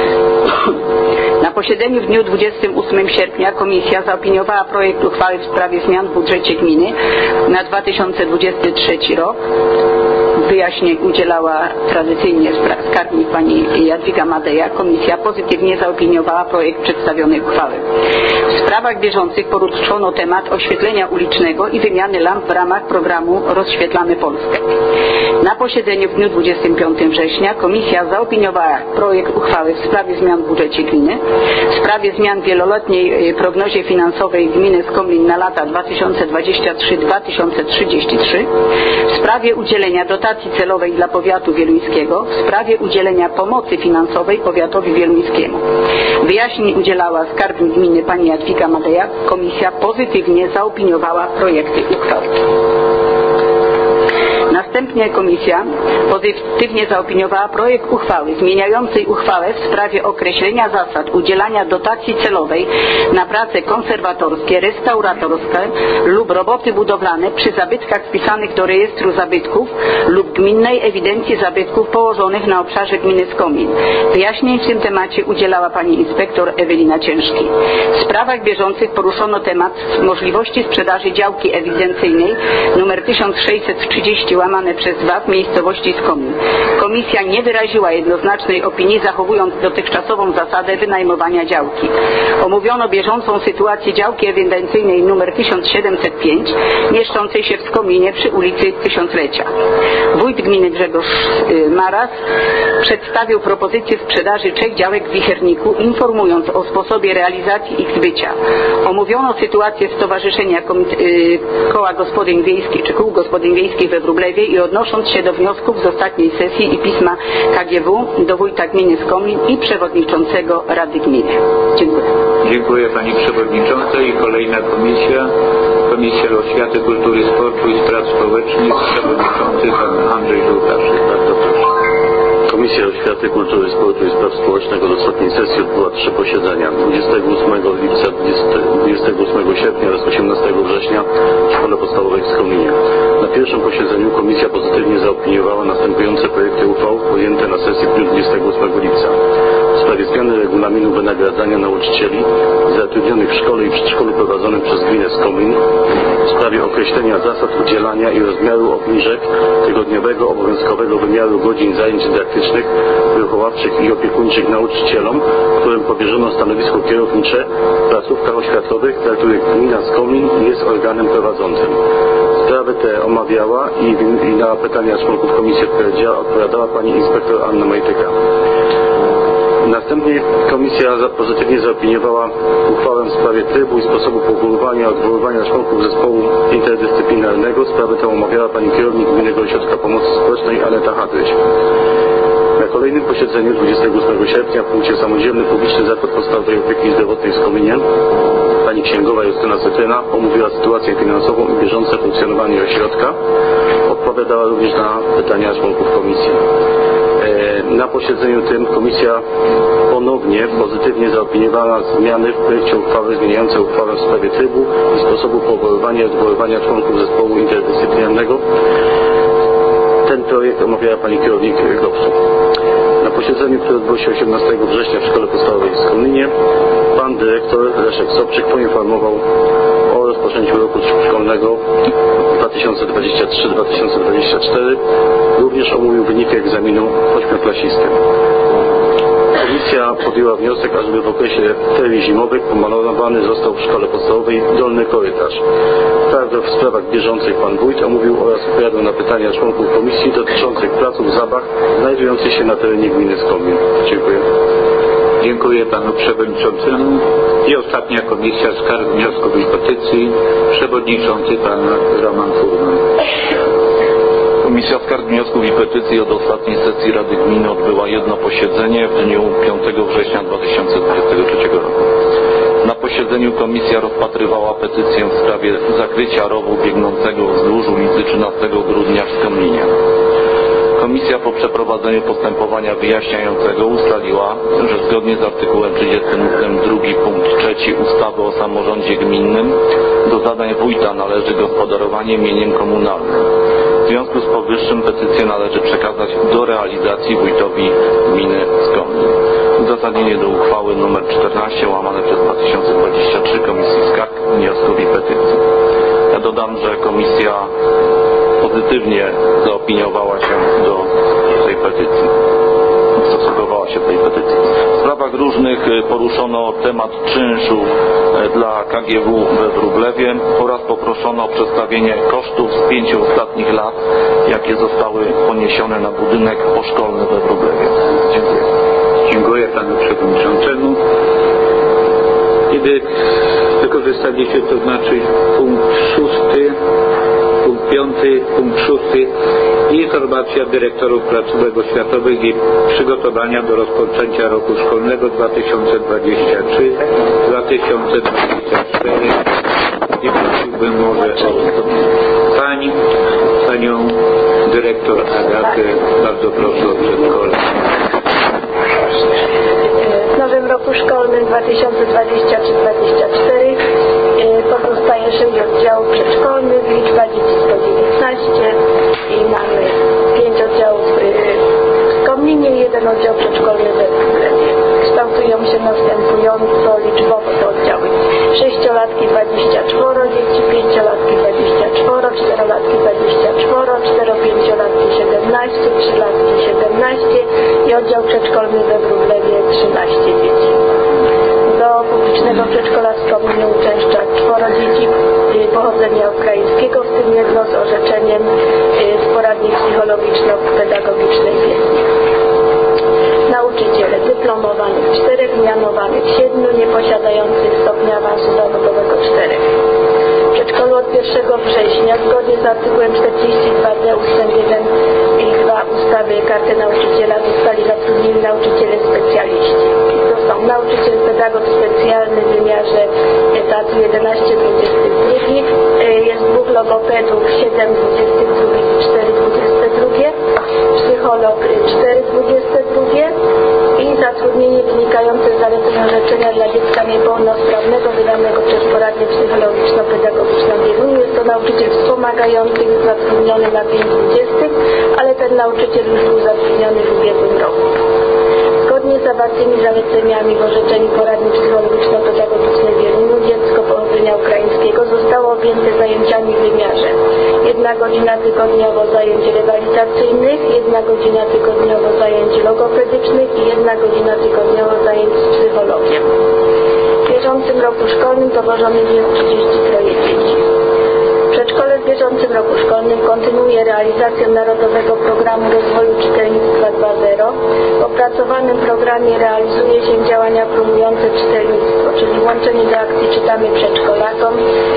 Na posiedzeniu w dniu dwudziestego ósmego sierpnia Komisja zaopiniowała projekt uchwały w sprawie zmian w budżecie gminy na dwa tysiące dwudziesty trzeci rok. Wyjaśnień udzielała tradycyjnie skarbnik pani Jadwiga Madeja. Komisja pozytywnie zaopiniowała projekt przedstawionej uchwały. W sprawach bieżących poruszono temat oświetlenia ulicznego i wymiany lamp w ramach programu Rozświetlamy Polskę. Na posiedzeniu w dniu dwudziestego piątego września Komisja zaopiniowała projekt uchwały w sprawie zmian w budżecie gminy, w sprawie zmian w wieloletniej prognozie finansowej gminy Skomlin na lata dwa tysiące dwudziesty trzeci do dwa tysiące trzydziestego trzeciego, w sprawie udzielenia dotacji celowej dla powiatu wieluńskiego, w sprawie udzielenia pomocy finansowej powiatowi wieluńskiemu. Wyjaśnień udzielała skarbnik gminy pani Jadwiga Madeja. Komisja pozytywnie zaopiniowała projekty uchwał. Następnie Komisja pozytywnie zaopiniowała projekt uchwały zmieniającej uchwałę w sprawie określenia zasad udzielania dotacji celowej na prace konserwatorskie, restauratorskie lub roboty budowlane przy zabytkach wpisanych do rejestru zabytków lub gminnej ewidencji zabytków położonych na obszarze gminy Skomlin. Wyjaśnień w tym temacie udzielała pani inspektor Ewelina Ciężki. W sprawach bieżących poruszono temat możliwości sprzedaży działki ewidencyjnej nr tysiąc sześćset trzydzieści łamane przez dwa w miejscowości Skomlin. Komisja nie wyraziła jednoznacznej opinii, zachowując dotychczasową zasadę wynajmowania działki. Omówiono bieżącą sytuację działki ewidencyjnej nr tysiąc siedemset pięć mieszczącej się w Skomlinie przy ulicy Tysiąclecia. Wójt gminy Grzegorz Maras przedstawił propozycję sprzedaży trzech działek w Wicherniku, informując o sposobie realizacji ich zbycia. Omówiono sytuację Stowarzyszenia Koła Gospodyń Wiejskich czy Kół Gospodyń Wiejskich we Wróblewie i odnosząc się do wniosków z ostatniej sesji i pisma K G W do wójta gminy Skomlin i przewodniczącego Rady Gminy. Dziękuję. Dziękuję pani przewodniczącej. I kolejna komisja, Komisja Oświaty, Kultury, Sportu i Spraw Społecznych, przewodniczący pan Andrzej Żółtaszyk. Bardzo proszę. Komisja Oświaty, Kultury, Sportu i Spraw Społecznych od ostatniej sesji odbyła trzy posiedzenia. dwudziestego ósmego lipca, dwudziestego ósmego sierpnia oraz osiemnastego września w Szkole Podstawowej w Skomlinie. Na pierwszym posiedzeniu Komisja pozytywnie zaopiniowała następujące projekty uchwał podjęte na sesji w dniu dwudziestego ósmego lipca. W sprawie zmiany regulaminu wynagradzania nauczycieli zatrudnionych w szkole i przedszkolu prowadzonym przez gminę Skomlin, w sprawie określenia zasad udzielania i rozmiaru obniżek tygodniowego obowiązkowego wymiaru godzin zajęć dydaktycznych, wychowawczych i opiekuńczych nauczycielom, którym powierzono stanowisko kierownicze w placówkach oświatowych, dla których gmina Skomlin jest organem prowadzącym. Sprawę tę omawiała i, i na pytania członków komisji odpowiadała pani inspektor Anna Majtyka. Następnie Komisja pozytywnie zaopiniowała uchwałę w sprawie trybu i sposobu powoływania i odwoływania członków zespołu interdyscyplinarnego. Sprawę tę omawiała pani kierownik Gminnego Ośrodka Pomocy Społecznej Aneta Hadryś. Na kolejnym posiedzeniu dwudziestego ósmego sierpnia w punkcie Samodzielny Publiczny Zakład Podstawowej Opieki Zdrowotnej w Skomlinie pani księgowa Justyna Cytryna omówiła sytuację finansową i bieżące funkcjonowanie ośrodka. Odpowiadała również na pytania członków komisji. Na posiedzeniu tym Komisja ponownie pozytywnie zaopiniowała zmiany w projekcie uchwały zmieniające uchwałę w sprawie trybu i sposobu powoływania i odwoływania członków zespołu interdyscyplinarnego. Ten projekt omawiała pani kierownik Gopsu. Na posiedzeniu, które odbyło się osiemnastego września w Szkole Podstawowej w Skomlinie, pan dyrektor Leszek Sobczyk poinformował o rozpoczęciu roku szkolnego dwa tysiące dwudziestego trzeciego do dwa tysiące dwudziestego czwartego. Również omówił wyniki egzaminu ośmioklasisty. Komisja podjęła wniosek, ażeby w okresie ferii zimowych pomalowany został w Szkole Podstawowej dolny korytarz. Także w sprawach bieżących pan wójt omówił oraz odpowiadał na pytania członków komisji dotyczących placów zabaw znajdujących się na terenie gminy Skomin. Dziękuję. Dziękuję panu przewodniczącemu. I ostatnia komisja skarg, wniosków i petycji. Przewodniczący pan Roman Furman. Komisja Skarg, Wniosków i Petycji od ostatniej sesji Rady Gminy odbyła jedno posiedzenie w dniu piątego września dwa tysiące dwudziestego trzeciego roku. Na posiedzeniu komisja rozpatrywała petycję w sprawie zakrycia rowu biegnącego wzdłuż ulicy trzynastego grudnia w Skomlinie. Komisja po przeprowadzeniu postępowania wyjaśniającego ustaliła, że zgodnie z artykułem trzydziestym ustęp drugi punkt trzeci ustawy o samorządzie gminnym do zadań wójta należy gospodarowanie mieniem komunalnym. W związku z powyższym petycję należy przekazać do realizacji wójtowi gminy Skomlin. Uzasadnienie do uchwały nr czternaście łamane przez dwa tysiące dwadzieścia trzy Komisji Skarg, Wniosków i Petycji. Ja dodam, że komisja pozytywnie zaopiniowała się do tej petycji. Stosowała się do tej petycji. W sprawach różnych poruszono temat czynszu dla K G W we Wróblewie oraz poproszono o przedstawienie kosztów z pięciu ostatnich lat, jakie zostały poniesione na budynek poszkolny we Wróblewie. Dziękuję. Dziękuję panu przewodniczącemu. Kiedy wykorzystaliście, to znaczy punkt szósty, punkt piąty, punkt szósty, informacja dyrektorów placówek oświatowych i przygotowania do rozpoczęcia roku szkolnego dwa tysiące dwudziestego trzeciego do dwa tysiące dwudziestego czwartego. I prosiłbym może o pani, panią dyrektor Agatę. Bardzo proszę o przedszkole. W nowym roku szkolnym dwa tysiące dwudziestym trzecim do dwa tysiące dwudziestego czwartego pozostaje sześć oddziałów przedszkolnych, liczba dzieci sto dziewiętnaście i mamy pięć oddziałów w Skomlinie i jeden oddział przedszkolny we Wróblewie. Kształtują się następująco liczbowo te oddziały. Sześciolatki dwadzieścia cztery dzieci, pięciolatki dwadzieścia cztery, czterolatki dwadzieścia cztery, cztero-pięciolatki siedemnaście, trzylatki siedemnaście i oddział przedszkolny we Wróblewie trzynaście dzieci. Do publicznego przedszkola w Skominie uczęszcza czworo dzieci pochodzenia ukraińskiego, w tym jedno z orzeczeniem z poradni psychologiczno-pedagogicznej Wiednia. Nauczyciele dyplomowanych czterech, mianowanych siedmiu, nieposiadających stopnia awansu zawodowego czterech. W przedszkolu od pierwszego września zgodnie z artykułem czterdziestym dwa d ustęp jeden i dwa ustawy Karty Nauczyciela zostali zatrudnieni nauczyciele specjaliści. To są nauczyciel pedagog specjalny w wymiarze etatu jedenaście dwadzieścia dwa, jest dwóch logopedów siedem dwadzieścia dwa i cztery dwadzieścia dwa, psycholog cztery dwadzieścia dwa i zatrudnienie wynikające z zalecenia orzeczenia dla dziecka niepełnosprawnego wydanego przez poradnię psychologiczno-pedagogiczną w Wiedniu. Jest to nauczyciel wspomagający zatrudniony na pięć dwadzieścia, ale ten nauczyciel już był zatrudniony w ubiegłym roku. Zgodnie z zawartymi zaleceniami w orzeczeniu poradni psychologiczno-pedagogicznej w Wiedniu dziecko pochodzenia ukraińskiego zostało objęte zajęciami w wymiarze jedna godzina tygodniowo zajęć rewalizacyjnych, jedna godzina tygodniowo zajęć logopedycznych i jedna godzina tygodniowo zajęć z psychologiem. W bieżącym roku szkolnym dowożonych jest trzydzieści trzy dzieci. Przedszkole w bieżącym roku szkolnym kontynuuje realizację Narodowego Programu Rozwoju Czytelnictwa dwa zero. W opracowanym programie realizuje się działania promujące czytelnictwo, czyli włączenie do akcji Czytamy Przedszkolakom,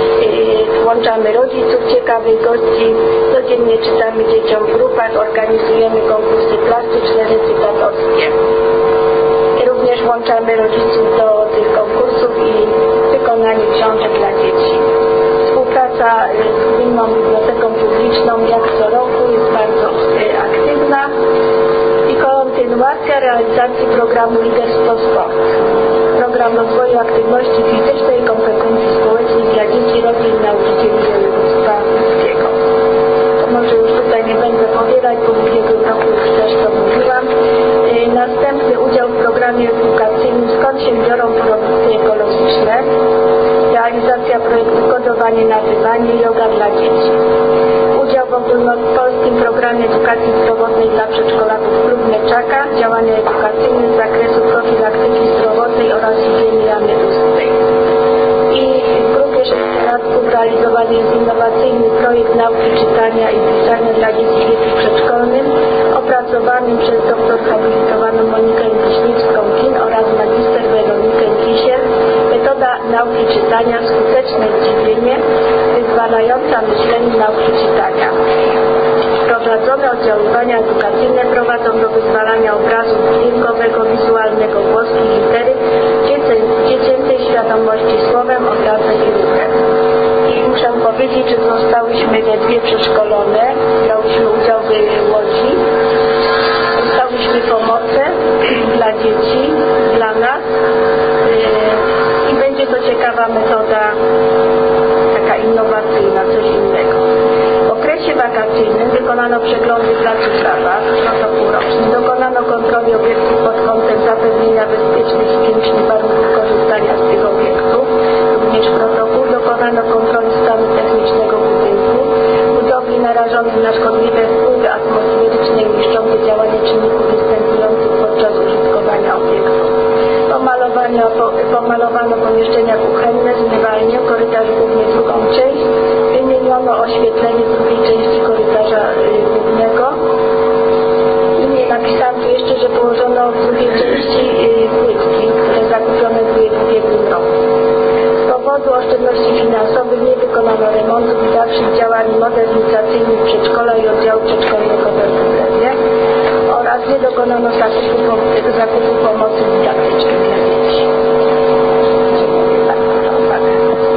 yy, włączamy rodziców, ciekawych gości, codziennie czytamy dzieciom w grupach, organizujemy konkursy plastyczne, recytatorskie. Również włączamy rodziców do tych konkursów i wykonanie książek dla dzieci. Współpraca z Gminną Biblioteką Publiczną jak co roku jest bardzo aktywna i kontynuacja realizacji programu Liderstwo Sport. Program rozwoju aktywności fizycznej i kompetencji społecznych dla dzieci, rodzin, nauczycieli województwa łódzkiego. To może już tutaj nie będę powielać, bo w ubiegłym roku już też to mówiłam. Następny udział w programie edukacyjnym Skąd się biorą produkty ekologiczne. Realizacja projektu Kodowanie na dywanie i joga dla dzieci. Udział w ogólnopolskim programie edukacji zdrowotnej dla przedszkolaków Klub Mleczaka. Działania edukacyjne z zakresu profilaktyki zdrowotnej oraz higieny jamy ustnej. I w grupie sześciolatków realizowany jest innowacyjny projekt nauki czytania i pisania dla dzieci w wieku przedszkolnym, opracowanym przez doktor habilitowaną Monikę Wiśniewską-Kin oraz magister Weronikę Kisiel. Metoda nauki czytania, skuteczne zdziwienie, wyzwalająca myślenie nauki czytania. Prowadzone oddziaływania edukacyjne prowadzą do wyzwalania obrazu dźwiękowego, wizualnego, głoski, litery, dziecięcej świadomości słowem, obrazem i ruchem. I muszę powiedzieć, że zostałyśmy we dwie przeszkolone, brałyśmy udział w Łodzi, dostałyśmy pomoce dla dzieci, dla nas i będzie to ciekawa metoda, taka innowacyjna, coś innego. W okresie wakacyjnym wykonano przeglądy placu zabaw, protokół roczny, dokonano kontroli obiektów pod kątem zapewnienia bezpiecznych i higienicznych warunków korzystania z tych obiektów, również protokół, dokonano kontroli stanu technicznego budynku, budowli narażonych na szkodliwe wpływy atmosferyczne i niszczące działanie czynników występujących podczas użytkowania obiektów. Pomalowano, po, pomalowano pomieszczenia kuchenne, zmywalnię, korytarz główny, drugą część, wymieniono oświetlenie drugiej części korytarza y, głównego. I nie napisałam tu jeszcze, że położono w drugiej części y, płytki, które zakupione były w ubiegłym roku. Z powodu oszczędności finansowych nie wykonano remontów i dalszych działań modernizacyjnych przedszkola i oddziału przedszkolnego we Wrocławiu oraz nie dokonano zakupu, zakupu pomocy dydaktycznej dla dzieci. Dziękuję bardzo za uwagę.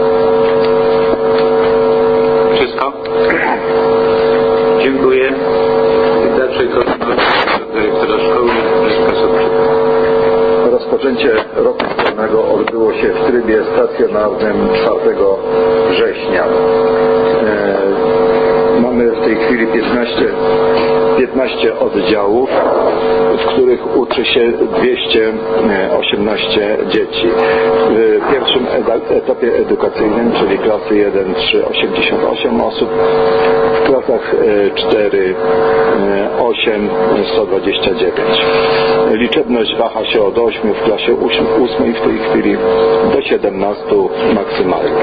Wszystko? Dziękuję. W dalszej kolejności dyrektora szkoły Leszka Sobczyka. Rozpoczęcie roku szkolnego odbyło się w trybie stacjonarnym czwartego września. E, mamy w tej chwili piętnaście, piętnaście oddziałów, w których uczy się dwieście osiemnaście dzieci. W pierwszym etapie edukacyjnym, czyli klasy jeden trzy osiemdziesiąt osiem osób, w klasach cztery osiem sto dwadzieścia dziewięć. Liczebność waha się od ośmiu w klasie ósmej w tej chwili do siedemnastu maksymalnie.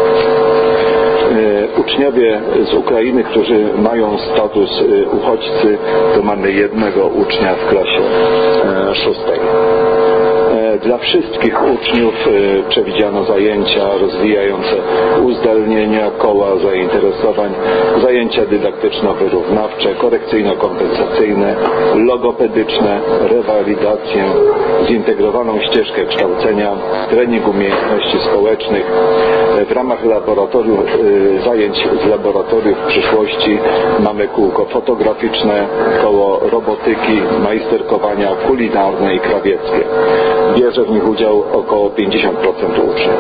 Uczniowie z Ukrainy, którzy mają status uchodźcy, to mamy jednego ucznia w klasie szóstej. Dla wszystkich uczniów przewidziano zajęcia rozwijające uzdolnienia, koła zainteresowań, zajęcia dydaktyczno-wyrównawcze, korekcyjno-kompensacyjne, logopedyczne, rewalidację, zintegrowaną ścieżkę kształcenia, trening umiejętności społecznych. W ramach laboratoriów, zajęć z laboratoriów przyszłości mamy kółko fotograficzne, koło robotyki, majsterkowania kulinarne i krawieckie. Bierze w nich udział około pięćdziesiąt procent uczniów.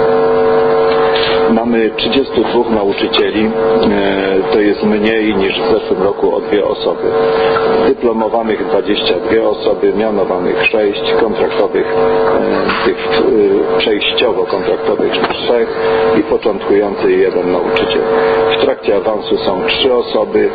Mamy trzydziestu dwóch nauczycieli, to jest mniej niż w zeszłym roku o dwie osoby. Dyplomowanych dwadzieścia dwie osoby, mianowanych sześć, kontraktowych, tych przejściowo kontraktowych trzech i początkujący jeden nauczyciel. W trakcie awansu są trzy osoby,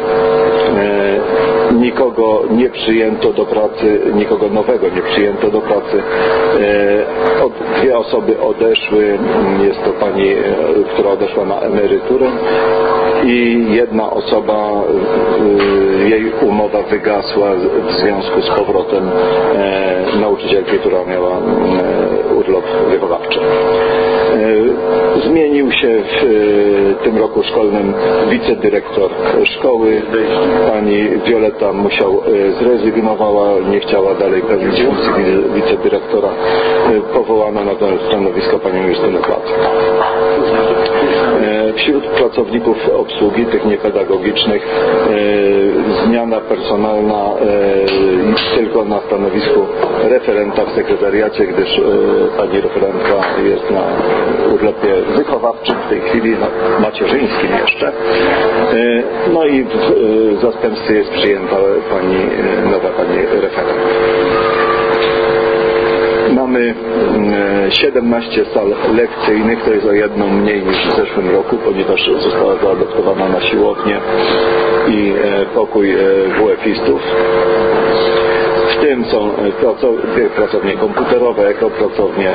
nikogo nie przyjęto do pracy, nikogo nowego nie przyjęto do pracy. Dwie osoby odeszły, jest to pani, która odeszła na emeryturę i jedna osoba, jej umowa wygasła w związku z powrotem nauczycielki, która miała urlop wychowawczy. Zmienił się w tym roku szkolnym wicedyrektor szkoły. Pani Wioleta Musiał zrezygnowała, nie chciała dalej pełnić funkcji wicedyrektora. Powołano na to stanowisko panią Justynę Płacek. Wśród pracowników obsługi, tych niepedagogicznych, zmiana personalna tylko na stanowisku referenta w sekretariacie, gdyż pani referentka jest na urlopie wychowawczym w tej chwili, ma macierzyńskim jeszcze. No i w zastępstwie jest przyjęta pani, nowa pani referent. Mamy siedemnaście sal lekcyjnych, to jest o jedną mniej niż w zeszłym roku, ponieważ została zaadoptowana na siłownię i pokój W F-istów. W tym są pracownie komputerowe, ekopracownie.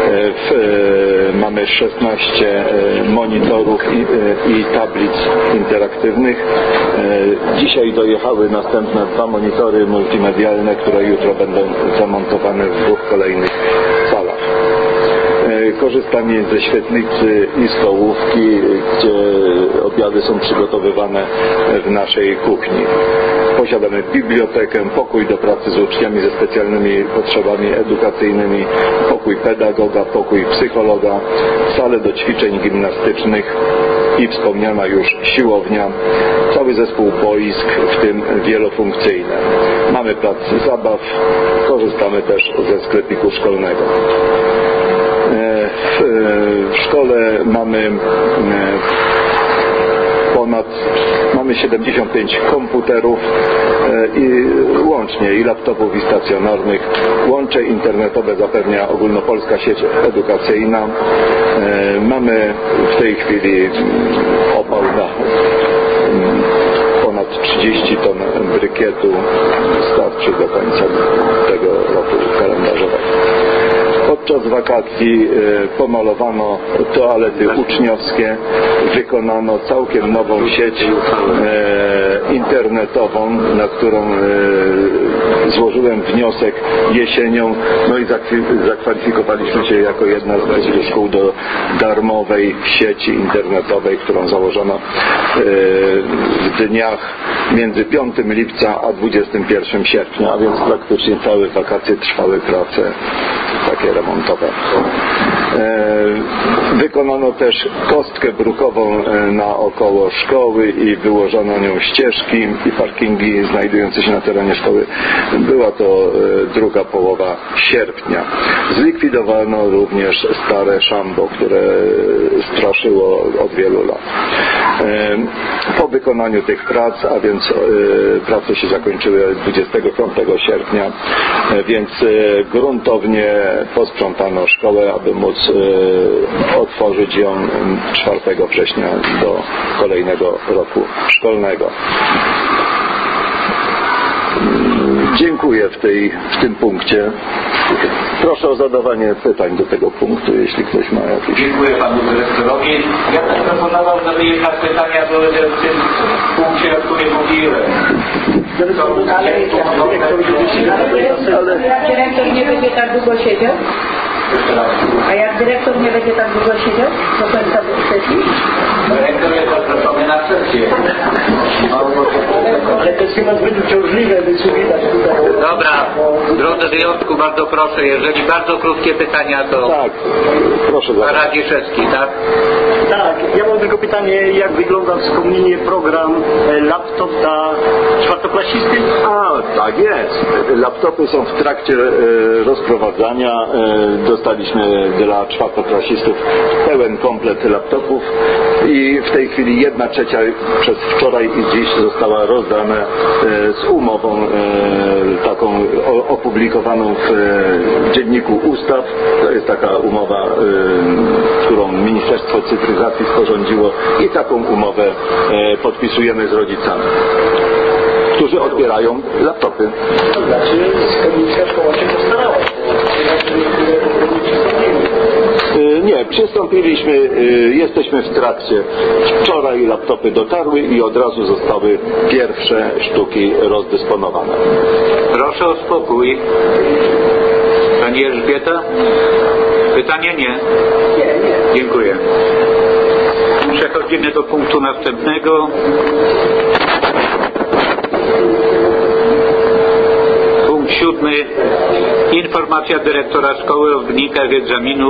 Mamy szesnaście monitorów i, i tablic interaktywnych. Dzisiaj dojechały następne dwa monitory multimedialne, które jutro będą zamontowane w dwóch kolejnych salach. Korzystanie ze świetlicy i stołówki, gdzie obiady są przygotowywane w naszej kuchni. Posiadamy bibliotekę, pokój do pracy z uczniami ze specjalnymi potrzebami edukacyjnymi, pokój pedagoga, pokój psychologa, salę do ćwiczeń gimnastycznych i wspomniana już siłownia, cały zespół boisk, w tym wielofunkcyjne. Mamy plac zabaw, korzystamy też ze sklepiku szkolnego. W szkole mamy ponad, mamy siedemdziesiąt pięć komputerów i łącznie i laptopów i stacjonarnych. Łącze internetowe zapewnia ogólnopolska sieć edukacyjna. Mamy w tej chwili opał na ponad trzydzieści ton brykietu, starczy do końca tego roku kalendarzowego. Podczas wakacji pomalowano toalety uczniowskie, wykonano całkiem nową sieć internetową, na którą złożyłem wniosek jesienią, no i zakwalifikowaliśmy się jako jedna z szkół do darmowej sieci internetowej, którą założono w dniach między piątego lipca a dwudziestego pierwszego sierpnia, a więc praktycznie całe wakacje trwały prace takie remontowe. Wykonano też kostkę brukową naokoło szkoły i wyłożono nią ścieżki i parkingi znajdujące się na terenie szkoły. Była to druga połowa sierpnia. Zlikwidowano również stare szambo, które straszyło od wielu lat. Po wykonaniu tych prac, a więc prace się zakończyły dwudziestego piątego sierpnia, więc gruntownie posprzątano szkołę, aby móc otworzyć ją czwartego września do kolejnego roku szkolnego. Dziękuję w, tej, w tym punkcie. Proszę o zadawanie pytań do tego punktu, jeśli ktoś ma jakieś. Dziękuję panu dyrektorowi. Ja bym proponował, żeby jednak pytania były w tym punkcie, o którym mówiłem. Ale jak dyrektor nie będzie tak długo siedział? A jak dyrektor nie będzie tak długo siedział do końca sesji? Dyrektor jest zaproszony na sesję. Ale to jest chyba zbyt uciążliwe, by się widać tutaj. Dobra, drodzy wyjątku, bardzo proszę, jeżeli bardzo krótkie pytania, to tak, proszę Pan Radziszewski, tak? Tak, ja mam tylko pytanie, jak wygląda wspomnienie program laptop dla czwartoklasisty? A, tak jest. Laptopy są w trakcie e, rozprowadzania. E, dostaliśmy dla czwartoklasistów pełen komplet laptopów i w tej chwili jedna trzecia przez wczoraj i dziś została rozdana e, z umową e, taką o, opublikowaną w e, Dzienniku Ustaw. To jest taka umowa, e, którą Ministerstwo Cyfryzacji sporządziło i taką umowę e, podpisujemy z rodzicami, którzy odbierają laptopy. To znaczy, komisja szkoła się postarała. Nie, przystąpiliśmy, jesteśmy w trakcie. Wczoraj laptopy dotarły i od razu zostały pierwsze sztuki rozdysponowane. Proszę o spokój. Pani Elżbieta? Pytanie nie? Dziękuję. Przechodzimy do punktu następnego. Punkt siódmy. Informacja dyrektora szkoły o wynikach egzaminu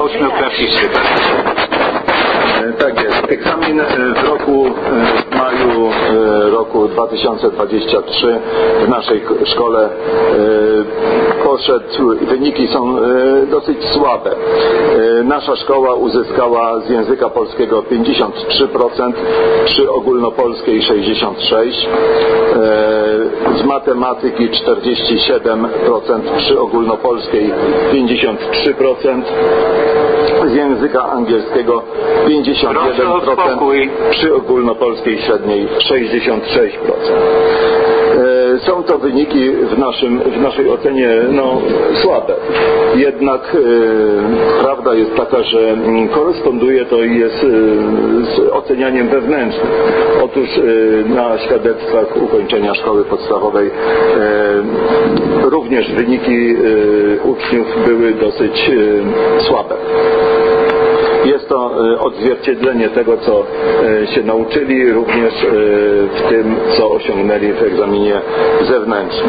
ośmioklasisty. Tak jest. Egzamin w roku w maju roku dwa tysiące dwudziestym trzecim w naszej szkole poszedł, wyniki są dosyć słabe. Nasza szkoła uzyskała z języka polskiego pięćdziesiąt trzy procent, przy ogólnopolskiej sześćdziesiąt sześć procent, z matematyki czterdzieści siedem procent, przy ogólnopolskiej pięćdziesiąt trzy procent, z języka angielskiego pięćdziesiąt jeden procent, przy ogólnopolskiej średniej sześćdziesiąt sześć procent. Są to wyniki w, naszym, w naszej ocenie no, słabe. Jednak e, prawda jest taka, że koresponduje to i jest e, z ocenianiem wewnętrznym. Otóż e, na świadectwach ukończenia szkoły podstawowej e, również wyniki e, uczniów były dosyć e, słabe. Jest to odzwierciedlenie tego, co się nauczyli, również w tym, co osiągnęli w egzaminie zewnętrznym.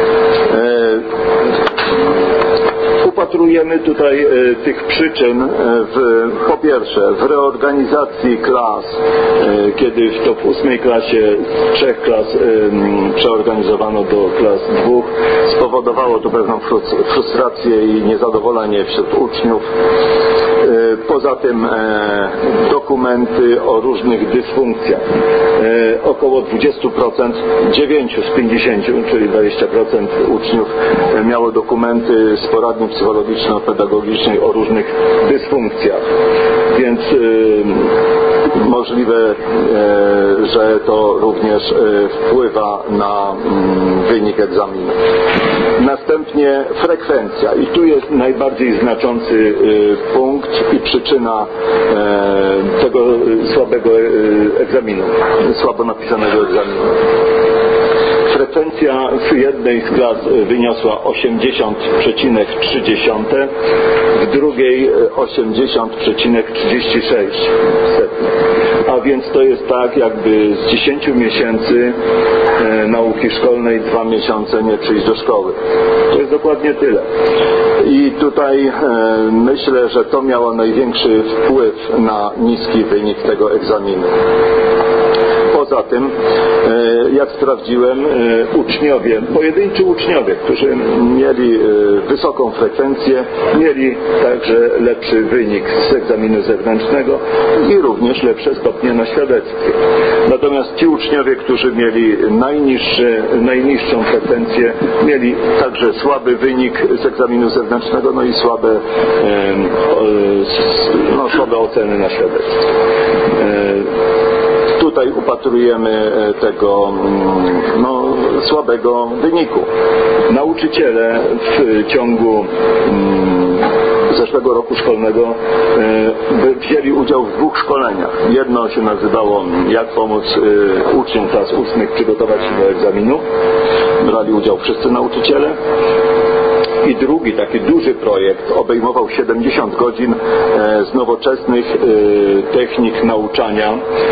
Upatrujemy tutaj tych przyczyn w, po pierwsze w reorganizacji klas, kiedy to w ósmej klasie z trzech klas przeorganizowano do klas dwóch. Spowodowało to pewną frustrację i niezadowolenie wśród uczniów. Poza tym e, dokumenty o różnych dysfunkcjach. E, około dwadzieścia procent, dziewięć z pięćdziesięciu, czyli dwadzieścia procent uczniów miało dokumenty z poradni psychologiczno-pedagogicznej o różnych dysfunkcjach. Więc e, możliwe, e, że to również e, wpływa na mm, wynik egzaminu. Następnie frekwencja. I tu jest najbardziej znaczący e, punkt i przyczyna e, tego słabego e, egzaminu, słabo napisanego egzaminu. Frekwencja w jednej z klas wyniosła osiemdziesiąt przecinek trzy, w drugiej osiemdziesiąt przecinek trzydzieści sześć. A więc to jest tak, jakby z dziesięciu miesięcy e, nauki szkolnej dwa miesiące nie przyjść do szkoły. To jest dokładnie tyle. I tutaj e, myślę, że to miało największy wpływ na niski wynik tego egzaminu. Poza tym, jak sprawdziłem, uczniowie, pojedynczy uczniowie, którzy mieli wysoką frekwencję, mieli także lepszy wynik z egzaminu zewnętrznego i również lepsze stopnie na świadectwie. Natomiast ci uczniowie, którzy mieli najniższy, najniższą frekwencję, mieli także słaby wynik z egzaminu zewnętrznego, no i słabe, no, słabe oceny na świadectwie. Tutaj upatrujemy tego no, słabego wyniku. Nauczyciele w ciągu zeszłego roku szkolnego wzięli udział w dwóch szkoleniach. Jedno się nazywało Jak pomóc uczniom klas ósmych przygotować się do egzaminu. Brali udział wszyscy nauczyciele. I drugi taki duży projekt obejmował siedemdziesiąt godzin z nowoczesnych technik nauczania,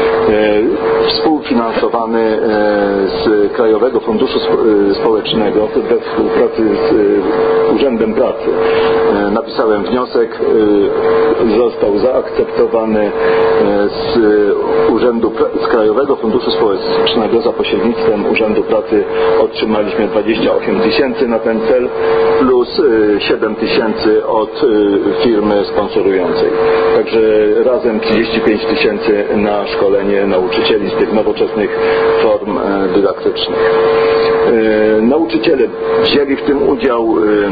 współfinansowany z Krajowego Funduszu Społecznego we współpracy z Urzędem Pracy. Napisałem wniosek, został zaakceptowany z Urzędu z Krajowego Funduszu Społecznego za pośrednictwem Urzędu Pracy. Otrzymaliśmy dwadzieścia osiem tysięcy na ten cel plus siedem tysięcy od firmy sponsorującej. Także razem trzydzieści pięć tysięcy na szkolenie nauczycieli z tych nowoczesnych form dydaktycznych. Nauczyciele wzięli w tym udział,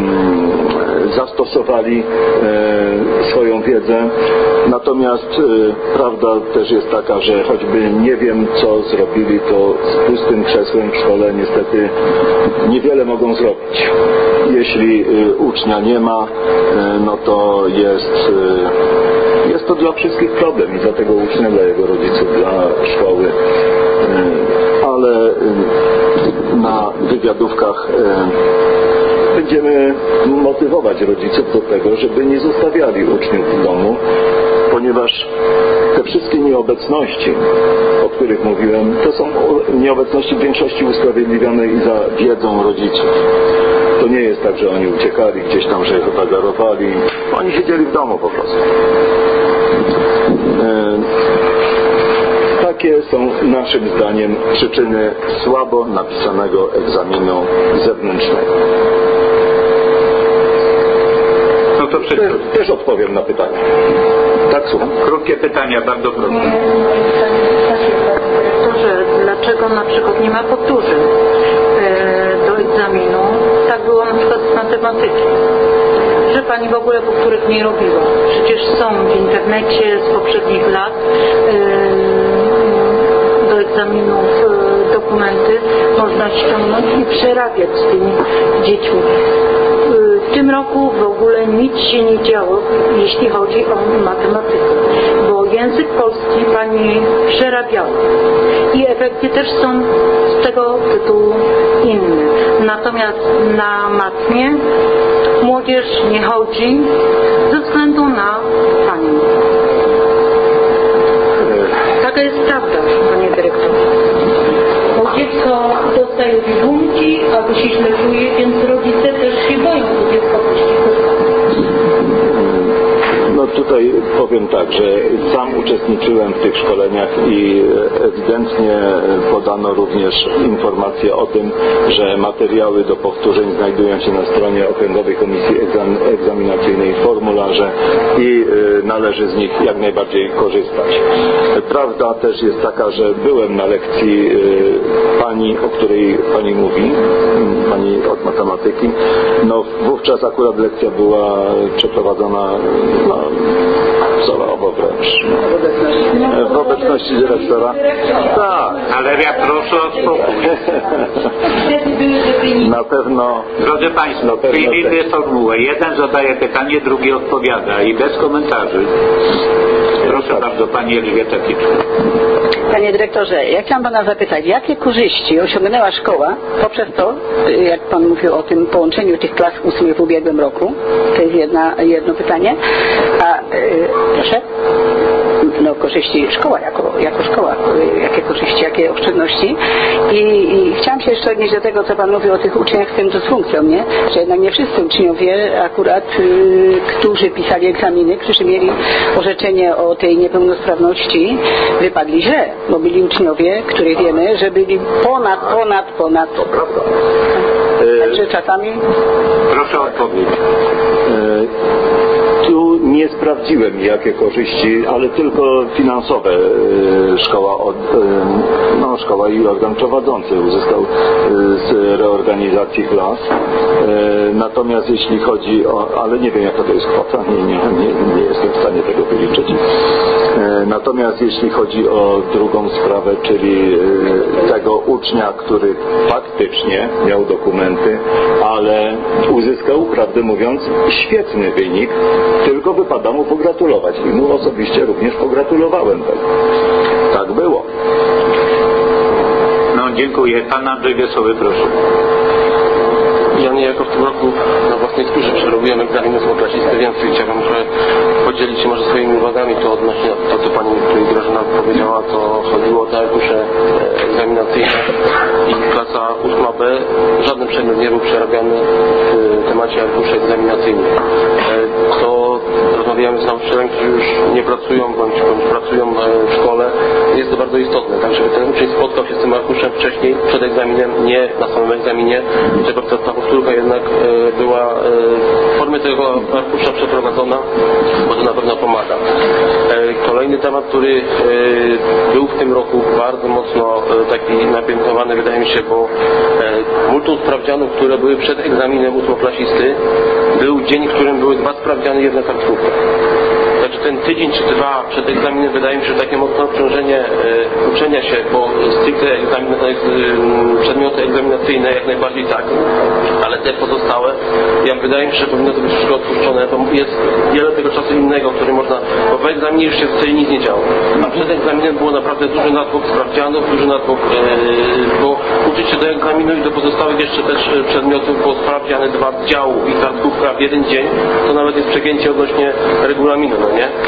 zastosowali swoją wiedzę, natomiast prawda też jest taka, że choćby nie wiem co zrobili, to z pustym krzesłem w szkole niestety niewiele mogą zrobić. Jeśli ucznia nie ma, no to jest jest to dla wszystkich problem i dla tego ucznia, dla jego rodziców, dla szkoły, ale na wywiadówkach będziemy motywować rodziców do tego, żeby nie zostawiali uczniów w domu, ponieważ te wszystkie nieobecności, o których mówiłem, to są nieobecności w większości usprawiedliwione i za wiedzą rodziców. To nie jest tak, że oni uciekali, gdzieś tam, że wagarowali. Oni siedzieli w domu po prostu. Jakie są naszym zdaniem przyczyny słabo napisanego egzaminu zewnętrznego? No to wszystko. Też, też odpowiem na pytanie. Tak, słucham. Krótkie pytania, bardzo proszę. Że dlaczego na przykład nie ma powtórzeń e, do egzaminu? Tak było na przykład z matematyki. Że pani w ogóle powtórek nie robiła. Przecież są w internecie z poprzednich lat e, do egzaminów e, dokumenty można ściągnąć i przerabiać z tymi dziećmi. W tym roku w ogóle nic się nie działo, jeśli chodzi o matematykę, bo język polski pani przerabiała i efekty też są z tego tytułu inne. Natomiast na matmie młodzież nie chodzi ze względu na panią. Taka jest prawda, panie dyrektorze. Bo dziecko dostaje biegunki albo się źle czuje, więc rodzice też się boją, że dziecko puści kurwa. No tutaj powiem tak, że sam uczestniczyłem w tych szkoleniach i ewidentnie podano również informacje o tym, że materiały do powtórzeń znajdują się na stronie Okręgowej Komisji Egzaminacyjnej w formularze i należy z nich jak najbardziej korzystać. Prawda też jest taka, że byłem na lekcji pani, o której pani mówi, pani od matematyki. No wówczas akurat lekcja była przeprowadzona no, wzorowo wręcz. W obecności dyrektora. Tak. Ale ja proszę o spokój. Na pewno. Drodzy Państwo, przyjmijmy formułę. Jeden zadaje pytanie, drugi odpowiada i bez komentarzy. Proszę bardzo, Pani Elżbieta Kiczka. Panie dyrektorze, ja chciałam Pana zapytać, jakie korzyści osiągnęła szkoła poprzez to, jak Pan mówił o tym połączeniu tych klas ósmych w ubiegłym roku? To jest jedna, jedno pytanie. A yy, proszę? No korzyści, szkoła jako, jako szkoła, jakie korzyści, jakie oszczędności. I, I chciałam się jeszcze odnieść do tego, co Pan mówił o tych uczniach z tym dysfunkcją, nie? Że jednak nie wszyscy uczniowie akurat, yy, którzy pisali egzaminy, którzy mieli orzeczenie o tej niepełnosprawności, wypadli źle, bo byli uczniowie, których wiemy, że byli ponad, ponad, ponad. To prawda. Także czasami... Proszę o odpowiedź. Tu nie sprawdziłem, jakie korzyści, ale tylko finansowe szkoła, od, no, szkoła i organ prowadzący uzyskał z reorganizacji klas. Natomiast jeśli chodzi o, ale nie wiem jaka to jest kwota, nie, nie, nie, nie jestem w stanie tego wyliczyć. Natomiast jeśli chodzi o drugą sprawę, czyli tego ucznia, który faktycznie miał dokumenty, ale uzyskał, prawdę mówiąc, świetny wynik, tylko wypada mu pogratulować i mu osobiście również pogratulowałem tego. Tak było. No dziękuję. Pan Andrzej Wesoły, proszę. Ja niejako w tym roku na własnej skórze przerobiłem egzamin ósmoklasisty, więc chciałbym trochę podzielić się może swoimi uwagami. To odnośnie to, co Pani Grażyna powiedziała, to chodziło o te arkusze egzaminacyjne i klasa ósma B. Żaden przedmiot nie był przerabiany w temacie arkuszy egzaminacyjnych. To rozmawiałem z nauczycielami, którzy już nie pracują bądź, bądź pracują w szkole. Jest to bardzo istotne, tak żeby ten uczeń spotkał się z tym arkuszem wcześniej, przed egzaminem, nie na samym egzaminie, żeby ta powtórka jednak była w formie tego arkusza przeprowadzona, bo to na pewno pomaga. Kolejny temat, który był w tym roku bardzo mocno taki napiętnowany, wydaje mi się, bo multum sprawdzianów, które były przed egzaminem ósmoklasisty, był dzień, w którym były dwa sprawdziany i jedna kartkówka. Także ten tydzień czy dwa przed egzaminem wydaje mi się, że takie mocne obciążenie e, uczenia się, bo stricte egzamin, e, przedmioty egzaminacyjne jak najbardziej tak, ale te pozostałe, ja wydaje mi się, że powinno to być wszystko odpuszczone. To jest wiele tego czasu innego, który można, bo w egzaminie już się w celi nic nie działo. A przed egzaminem było naprawdę duży natłok sprawdzianów, duży natłok, e, bo uczyć się do egzaminu i do pozostałych jeszcze też przedmiotów, bo sprawdziany dwa z działu i kartkówka w jeden dzień, to nawet jest przegięcie odnośnie regulaminu, no nie?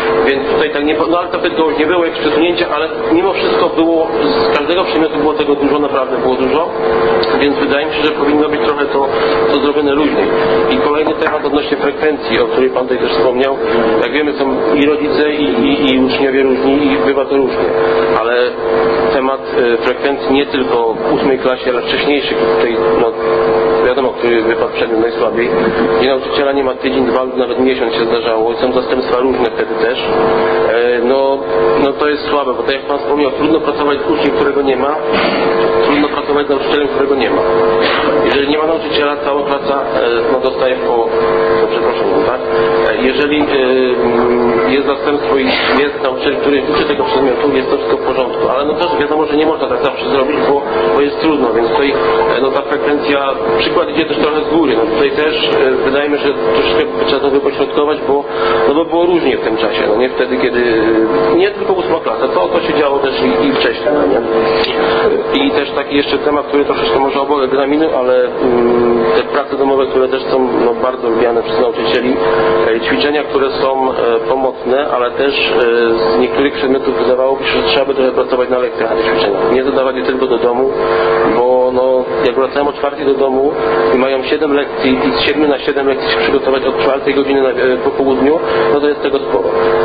więc tutaj tak nie, no ale to Bydgoszcz nie było jakieś przesunięcia, ale mimo wszystko było, z każdego przedmiotu było tego dużo, naprawdę było dużo, więc wydaje mi się, że powinno być trochę to, to zrobione luźniej. I kolejny temat odnośnie frekwencji, o której Pan tutaj też wspomniał. Jak wiemy, są i rodzice, i, i, i uczniowie różni i bywa to różnie, ale temat e, frekwencji nie tylko w ósmej klasie, ale wcześniejszych, tutaj no, wiadomo, który wypadł przedmiot najsłabiej, gdzie nauczyciela nie ma tydzień, dwa lub nawet miesiąc się zdarzało i są zastępstwa różne wtedy też, e, no, no to jest słabe, bo tak jak Pan wspomniał, trudno pracować z uczniem, którego nie ma, trudno pracować z nauczycielem, którego nie ma. Jeżeli nie ma nauczyciela, cała klasa e, no, dostaje po, po przeproszeniu, tak? E, jeżeli e, jest zastępstwo i jest nauczyciel, który uczy tego przedmiotu, jest to wszystko w porządku, ale no też wiadomo, że nie można tak zawsze zrobić, bo, bo jest trudno, więc tutaj e, no, ta frekwencja, przykład idzie też trochę z góry, no tutaj też e, wydaje mi się, że troszeczkę trzeba to wypośrodkować, bo, no, bo było różnie w tym czasie, no nie wtedy, kiedy nie tylko ósma klasa, to, to się działo też i, i wcześniej, no nie? I też taki jeszcze temat, który troszeczkę może obok egzaminu, ale mm, te prace domowe, które też są no, bardzo lubiane przez nauczycieli, e, ćwiczenia, które są e, pomocne, ale też e, z niektórych przedmiotów wydawałoby się, że trzeba by trochę pracować na lekcjach, na tych ćwiczeniach. Nie zadawać je tylko do domu, bo no, jak wracają o czwartej do domu i mają siedem lekcji i z siedmiu na siedem lekcji się przygotować od czwartej godziny na, e, po południu, no to jest tego sporo.